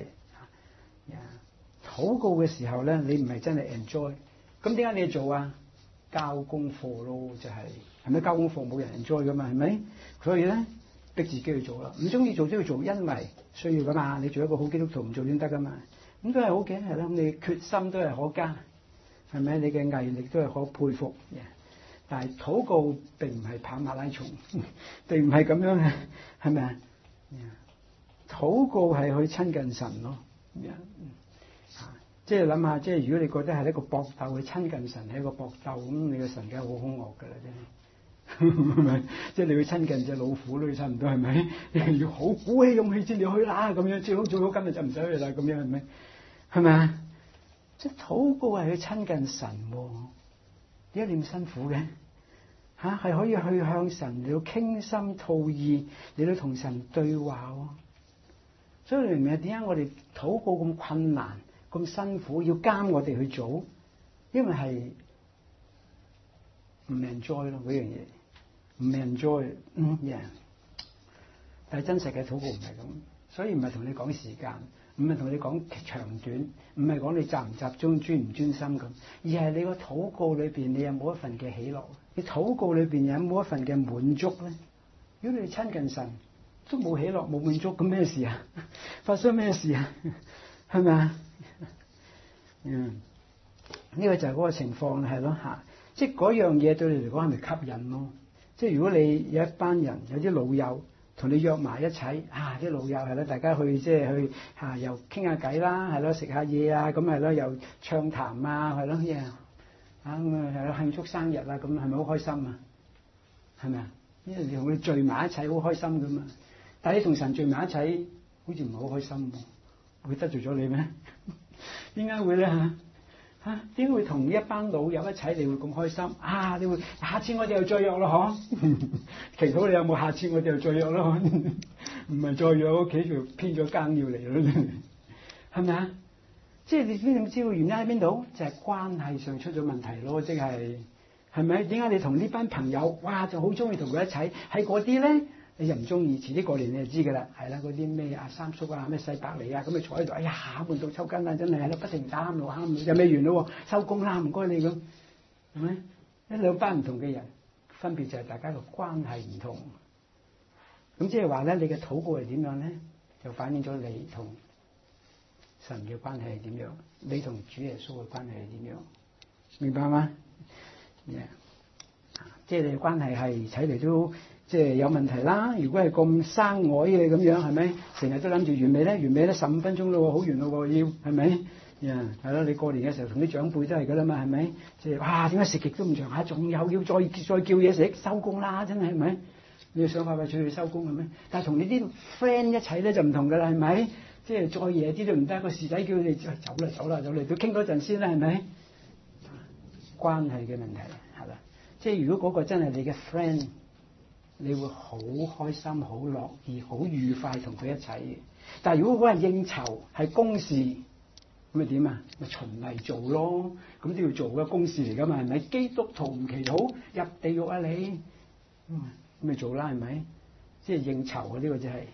禱告嘅時候咧，你唔係真係 enjoy， 咁點解你要做啊？交功課咯，就係咪交功課冇人 enjoy 噶嘛？係咪？所以咧逼自己去做啦，唔中意做都要做，因為需要噶嘛。你做一個好基督徒唔做先得噶嘛。咁都係好嘅，係啦。咁你決心都係可嘉，係咪？你嘅毅力都係可佩服。但係禱告並唔係跑馬拉松，並唔係咁樣嘅，係咪啊？禱告係去親近神咯。即係諗下，即係如果你覺得係一個搏鬥去親近神係一個搏鬥，咁你個神梗係好兇惡㗎啦，真係，係咪？即係你去親近隻老虎都差唔多，係咪？你要好鼓起勇氣先至去啦，咁樣最好今日就唔使去啦，咁樣係咪？係咪啊？即係禱告係去親近神，點解你咁辛苦嘅？係可以去向神嚟到傾心吐意，嚟到同神對話喎。所以你明唔明點解我哋禱告咁困難？咁辛苦要監我哋去做，因為係唔 enjoy 咯，嗰樣嘢唔 enjoy，但係真實嘅禱告唔係咁，所以唔係同你講時間，唔係同你講長短，唔係講你集唔集中、專唔專心咁，而係你個禱告裏邊你有冇一份嘅喜樂？你禱告裏邊有冇一份嘅滿足咧？如果你親近神都冇喜樂、冇滿足，咁咩事啊？發生咩事啊？係咪啊？呢個就係嗰個情況係咯嚇，即係嗰樣嘢對你嚟講係咪吸引咯？即係如果你有一班人有啲老友同你約埋一齊啲老友係咯，大家去即係去又傾下偈啦，係咯，食下嘢啊，咁係咯，又暢談啊，係咯咁啊係咯，慶祝生日啊，咁係咪好開心啊？係咪啊？因為你同佢聚埋一齊好開心噶嘛，但係你同神聚埋一齊好似唔係好開心喎，會得罪咗你咩？點解會咧嚇？點會同一班老友一齊你會咁開心？你會下次我哋又再約咯嗬？祈禱你有冇下次我哋又再約咯？唔係再約屋企就編咗更要嚟咯，係咪啊？即係你點知道原因喺邊度？就係關係上出咗問題咯，即係咪？點解你同呢班朋友就好中意同佢一齊？係嗰啲咧？你又唔中意，遲啲過年你就知㗎啦，係啦，嗰啲咩三叔啊、咩細伯嚟啊，咁你坐喺度，哎呀悶到抽筋啦，真係不停打喊路喊，又未完咯，收工啦，唔該你咁，係咪？一兩班唔同嘅人，分別就係大家嘅關係唔同。咁即係話咧，你嘅禱告係點樣咧？就反映咗你同神嘅關係係點樣，你同主耶穌嘅關係係點樣，明白嗎？即係你嘅關係係睇嚟都。即係有問題啦！如果係咁生愛嘅咁樣，係咪？成日都諗住完美咧，15分鐘咯，好完咯，要係咪？係咯，你過年嘅時候同啲長輩都係㗎啦嘛，係咪？即係點解食極都唔長下，仲有要再叫嘢食，收工啦，真係係咪？你要想快快脆脆收工係咪？但係同你啲 friend 一齊咧就唔同㗎啦，係咪？即係再夜啲都唔得，個侍仔叫你走啦，都傾多陣先啦，係咪？關係嘅問題係啦，即係如果嗰個真係你嘅 friend。你會好開心、好樂意、好愉快同佢一齊嘅。但係如果嗰係應酬、係公事， 咁咪點啊？咪循例做咯，咁都要做嘅公事嚟噶嘛，係咪？基督徒唔祈禱入地獄啊你，咁咪做啦，係咪？即係應酬啊！呢個就係，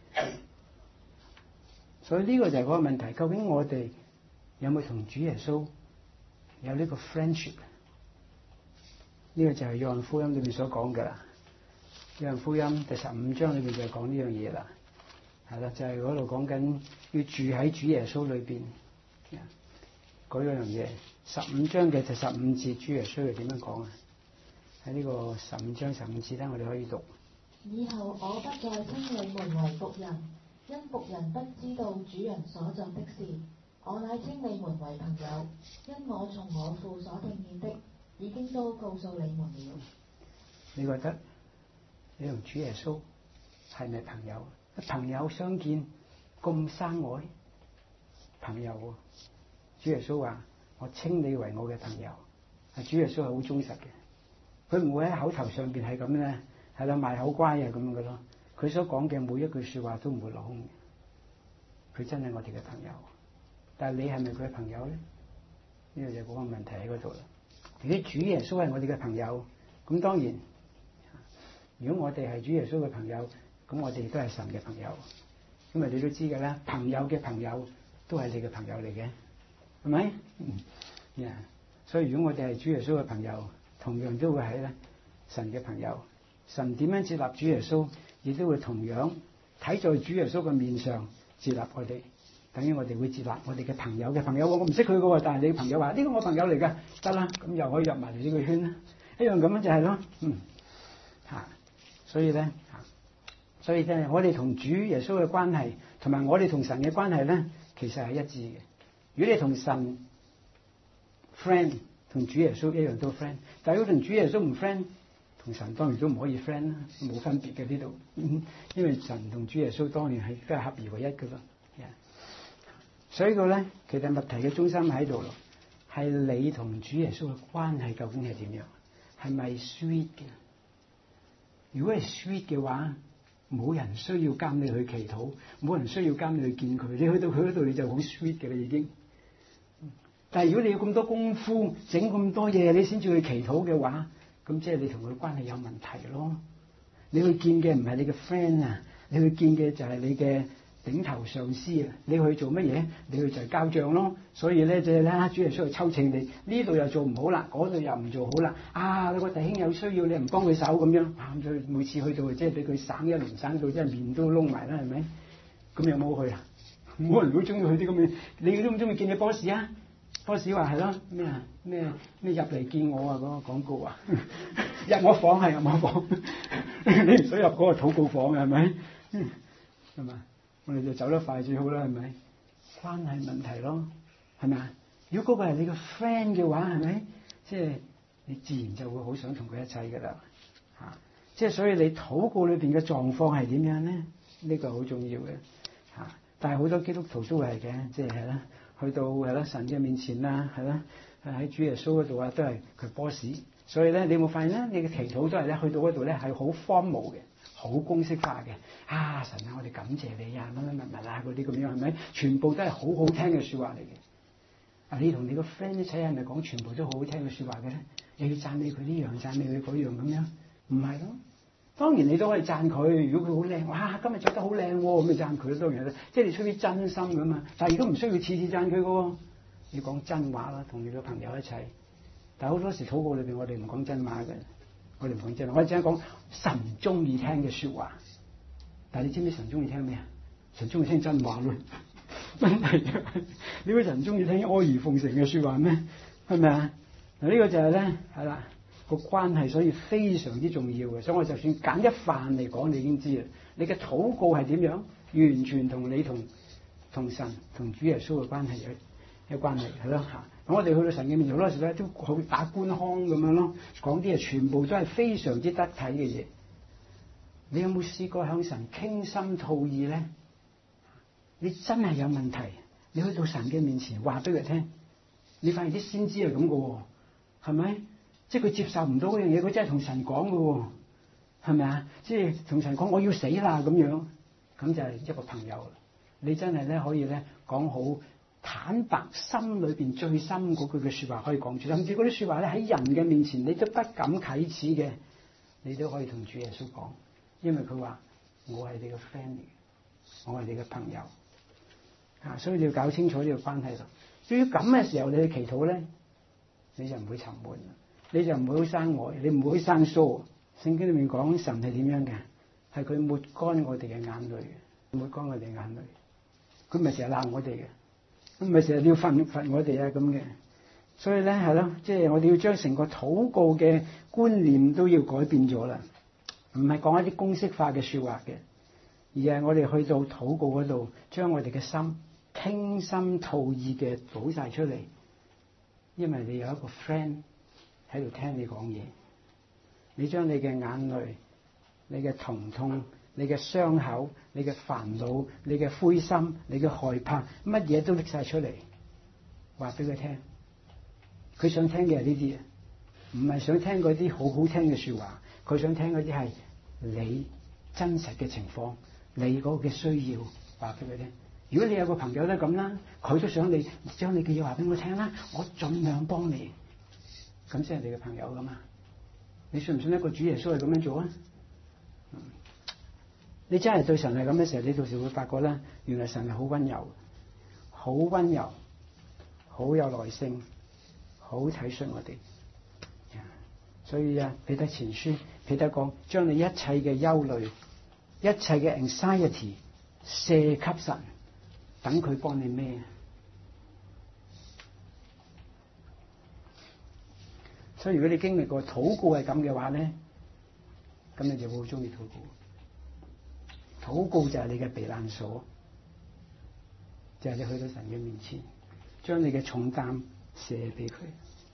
所以呢個就係嗰個問題。究竟我哋有冇同主耶穌有呢個 friendship？ 呢個就係約翰福音裏面所講嘅啦。約翰福音第15章裏面就係講呢樣嘢啦，係啦，就係嗰度講緊要住喺主耶穌裏邊嗰樣嘢。15章嘅第15節，主耶穌係點樣講啊？喺呢個15章15節咧，我哋可以讀。 以後我不再稱你們為僕人，因僕人不知道主人所做的事。我乃稱你們為朋友，因我從我父所聽見的，已經都告訴你們了。 你覺得你同主耶穌係咪朋友？朋友相見咁生愛，朋友喎。主耶穌話：我稱你為我嘅朋友。主耶穌係好忠實嘅，佢唔會喺口頭上邊係咁咧，係啦賣口乖啊咁嘅咯。佢所講嘅每一句説話都唔會落空嘅，佢真係我哋嘅朋友。但係你係咪佢嘅朋友咧？呢個就係嗰個問題喺嗰度啦。如果主耶穌係我哋嘅朋友，咁當然，如果我哋係主耶穌嘅朋友，咁我哋都係神嘅朋友。咁啊，你都知㗎啦，朋友嘅朋友都係你嘅朋友嚟嘅，係咪？所以如果我哋係主耶穌嘅朋友，同樣都會係咧神嘅朋友。神點樣接納主耶穌，亦都會同樣睇在主耶穌嘅面上接納我哋。等於我哋會接納我哋嘅朋友嘅朋友，我唔識佢嘅喎，但係你朋友話呢個我朋友嚟㗎，得啦，咁又可以入埋嚟呢個圈啦，一樣咁樣就係咯，所以咧所以咧，我哋同主耶穌嘅關係，同埋我哋同神嘅關係咧，其實係一致嘅。如果你同神 friend， 同主耶穌一樣都 friend， 但係如果同主耶穌唔 friend， 同神當然都唔可以 friend 啦，冇分別嘅呢度，因為神同主耶穌當然係都係合而為一㗎咯。所以個咧，其實問題嘅中心喺度咯，係你同主耶穌嘅關係究竟係點樣？係咪 sweet 嘅？如果係 sweet 嘅話，冇人需要監你去祈禱，冇人需要監你去見佢。你去到佢嗰度，你就好 sweet 嘅啦已經。但係如果你要咁多功夫，整咁多嘢，你先至去祈禱嘅話，咁即係你同佢關係有問題咯。你去見嘅唔係你嘅 friend 啊，你去見嘅就係你嘅頂頭上司啊！你去做乜嘢？你去就係交賬咯。所以咧，就係咧，主耶穌去抽秤你，呢度又做唔好啦，嗰度又唔做好啦。你個弟兄有需要，你唔幫佢手咁樣，咁所以每次去到即係俾佢省一輪，省到即係面都燶埋啦，係咪？咁有冇去啊？冇人會中意去啲咁嘅。你都唔中意見你 boss 啊？boss 話係咯，咩入嚟見我啊？嗰個廣告啊，入我房係入我房，你唔使入嗰個禱告房嘅係咪？係嘛？我哋就走得快最好啦，係咪？關係問題咯，係咪啊？如果嗰個係你個 friend 嘅話，係咪？即係你自然就會好想同佢一齊噶啦，即係所以你禱告裏邊嘅狀況係點樣咧？呢個好重要嘅，但係好多基督徒都係嘅，即係係啦，去到係啦神嘅面前啦，係啦喺主耶穌嗰度啊，都係佢 boss。所以咧，你有冇發現咧？你嘅祈禱都係咧去到嗰度咧係好formal嘅。好公式化嘅，神啊，我哋感謝你啊，乜嗰啲咁樣係咪？全部都係好好聽嘅説話嚟嘅。你同你個 friend 一齊係咪講全部都好好聽嘅説話嘅咧？你要讚美佢呢樣，讚美佢嗰樣咁樣，唔係咯？當然你都可以讚佢，如果佢好靚，哇，今日着得好靚喎，咁咪讚佢當然啦，即係你出於真心㗎嘛。但係如果唔需要次次讚佢嘅喎，你講真話啦，同你個朋友一齊。但係好多時禱告裏邊，我哋唔講真話嘅。我哋唔講真話，我哋只係講神中意聽嘅説話。但係你知唔知神中意聽咩啊？神中意聽真話咯。問題係，你估神中意聽阿諛奉承嘅説話咩？係咪啊？嗱，呢個就係咧，係啦，個關係，所以非常之重要嘅。所以我就算揀一範嚟講，你已經知啦。你嘅禱告係點樣？完全同你同神同主耶穌嘅關係有關係，係咯嚇。咁我哋去到神嘅面前，好多時咧都好打官腔咁樣咯，講啲嘢全部都係非常之得體嘅嘢。你有冇試過向神傾心吐意咧？你真係有問題，你去到神嘅面前話俾佢聽，你發現啲先知係咁嘅喎，係咪？即係佢接受唔到嗰樣嘢，佢真係同神講嘅喎，係咪啊？即係同神講我要死啦咁樣，咁就係一個朋友。你真係咧可以咧講好坦白心裏邊最深嗰句嘅説話可以講出，甚至嗰啲説話咧喺人嘅面前你都不敢啟齒嘅，你都可以同主耶穌講，因為佢話我係你嘅 friend 嚟，我係你嘅朋友啊，所以你要搞清楚呢個關係咯。至於咁嘅時候你去祈禱咧，你就唔會沉悶，你就唔會好生愛，你唔會好生疏。聖經裏面講神係點樣嘅？係佢抹乾我哋嘅眼淚，抹乾我哋眼淚。佢咪成日鬧我哋嘅，咁咪成日要罰我哋啊咁嘅。所以咧係咯，即係我哋要將成個禱告嘅觀念都要改變咗啦，唔係講一啲公式化嘅説話嘅，而係我哋去到禱告嗰度，將我哋嘅心傾心吐意嘅倒晒出嚟，因為你有一個 friend 喺度聽你講嘢，你將你嘅眼淚、你嘅疼痛、你嘅傷口、你嘅煩惱、你嘅灰心、你嘅害怕，乜嘢都拎晒出嚟，話俾佢聽。佢想聽嘅係呢啲啊，唔係想聽嗰啲好好聽嘅説話，佢想聽嗰啲係你真實嘅情況，你嗰個嘅需要話俾佢聽。如果你有個朋友都咁啦，佢都想你將你嘅嘢話俾我聽啦，我盡量幫你，咁先係你嘅朋友噶嘛。你信唔信一個主耶穌係咁樣做啊？你真係對神係咁嘅時候，你到時會發覺咧，原來神係好溫柔，好溫柔，好有耐性，好體恤我哋。所以啊，彼得前書，彼得講，將你一切嘅憂慮、一切嘅 anxiety 卸給神，等佢幫你孭。所以如果你經歷過禱告係咁嘅話咧，咁你就會好中意禱告。禱告就係你嘅避難所，就係你去到神嘅面前，將你嘅重擔卸俾佢。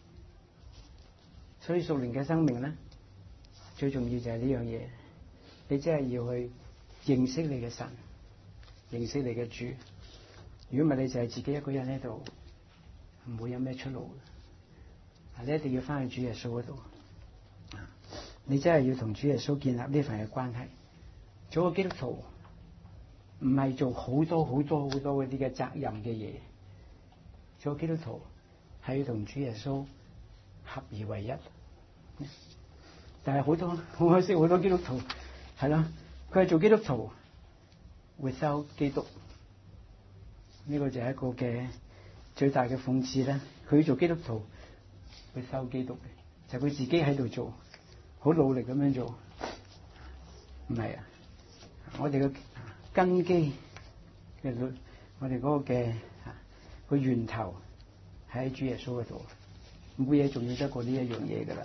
所以屬靈嘅生命咧，最重要就係呢樣嘢，你真係要去認識你嘅神，認識你嘅主。如果唔係，你就係自己一個人喺度，唔會有咩出路。你一定要翻去主耶穌嗰度，你真係要同主耶穌建立呢份嘅關係。做個基督徒唔係做好多嗰啲嘅責任嘅嘢，做個基督徒係要同主耶穌合而為一。但係好可惜，好多基督徒係啦，佢係做基督徒 without 基督，呢個就係一個嘅最大嘅諷刺咧。佢做基督徒without基督嘅，就係佢自己喺度做，好努力咁樣做，唔係啊！我哋嘅根基嘅，我哋嗰個嘅個源頭喺主耶穌嗰度，冇嘢仲要得過呢一樣嘢噶啦，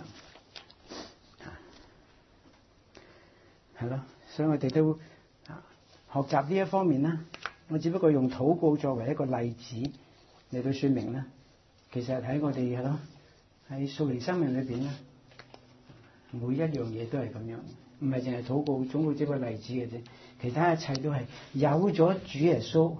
係咯。所以我哋都學習呢一方面啦。我只不過用禱告作為一個例子嚟到說明啦。其實喺我哋係咯，喺屬靈生命裏邊咧，每一樣嘢都係咁樣。唔係淨係禱告，總會只個例子嘅啫。其他一切都係有咗主耶穌，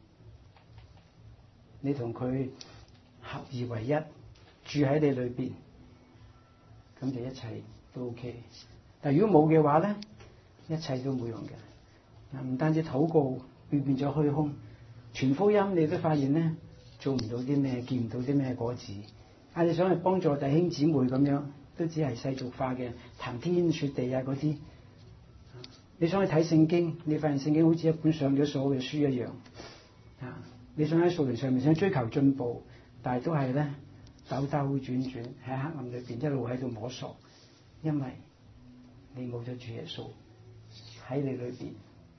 你同佢合而為一，住喺你裏邊，咁就一切都 OK。但係如果冇嘅話咧，一切都冇用嘅。唔單止禱告變咗虛空，傳福音你都發現咧，做唔到啲咩，見唔到啲咩果子。你想去幫助弟兄姊妹咁樣，都只係世俗化嘅談天說地啊嗰啲。你想去睇聖經，你發現聖經好似一本上咗鎖嘅書一樣。你想喺屬靈上面想追求進步，但係都係咧兜兜轉轉喺黑暗裏邊一路喺度摸索，因為你冇咗主耶穌喺你裏邊，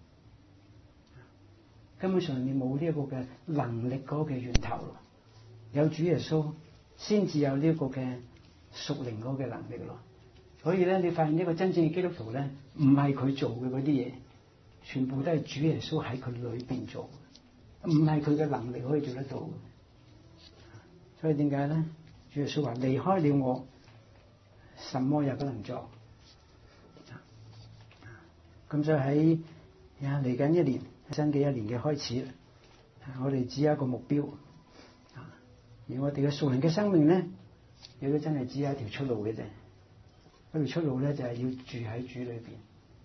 根本上你冇呢一個嘅能力嗰個嘅源頭咯。有主耶穌先至有呢一個嘅屬靈嗰個嘅能力咯。所以咧，你發現一個真正嘅基督徒咧，唔係佢做嘅嗰啲嘢，全部都係主耶穌喺佢裏邊做，唔係佢嘅能力可以做得到。所以點解咧？主耶穌話：離開了我，什麼也不能做。咁所以喺嚟緊一年新嘅一年嘅開始，我哋只有一個目標，而我哋嘅屬靈嘅生命咧，亦都真係只有一條出路嘅啫。嗰條出路咧就係要住喺主裏邊。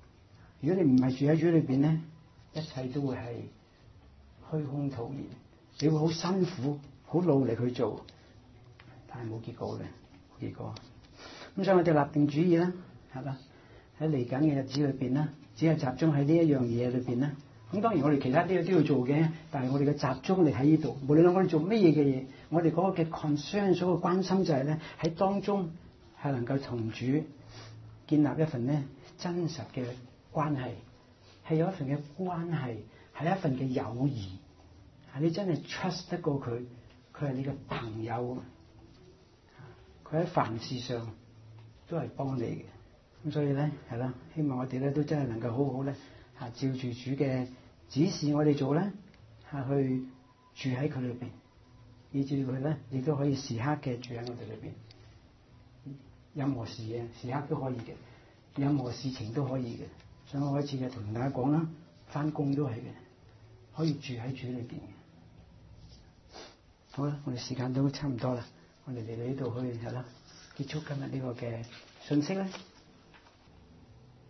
如果你唔係住喺主裏邊咧，一切都會係虛空徒然， 你會好辛苦、好努力去做，但係冇結果嘅結果。咁所以我哋立定主意啦，係嘛？喺嚟緊嘅日子裏邊咧，只係集中喺呢一樣嘢裏邊咧。咁當然我哋其他啲都要做嘅，但係我哋嘅集中力喺呢度。無論我哋做乜嘢嘅嘢，我哋嗰個嘅 concern 所嘅關心就係咧，喺當中係能夠同主建立一份咧真實嘅關係，係有一份嘅關係，係一份嘅友誼，係你真係 trust 得過佢，佢係你嘅朋友，佢喺凡事上都係幫你嘅。咁所以咧係啦，希望我哋咧都真係能夠好好咧照住主嘅指示我哋做咧去住喺佢裏邊，以至佢咧亦都可以時刻嘅住喺我哋裏邊。任何事嘅時刻都可以嘅，任何事情都可以嘅。所以我開始嘅同大家講啦，返工都係嘅，可以住喺主裏邊嘅。好啦，我哋時間都差唔多啦，我哋嚟到呢度可以係啦，結束今日呢個嘅信息咧。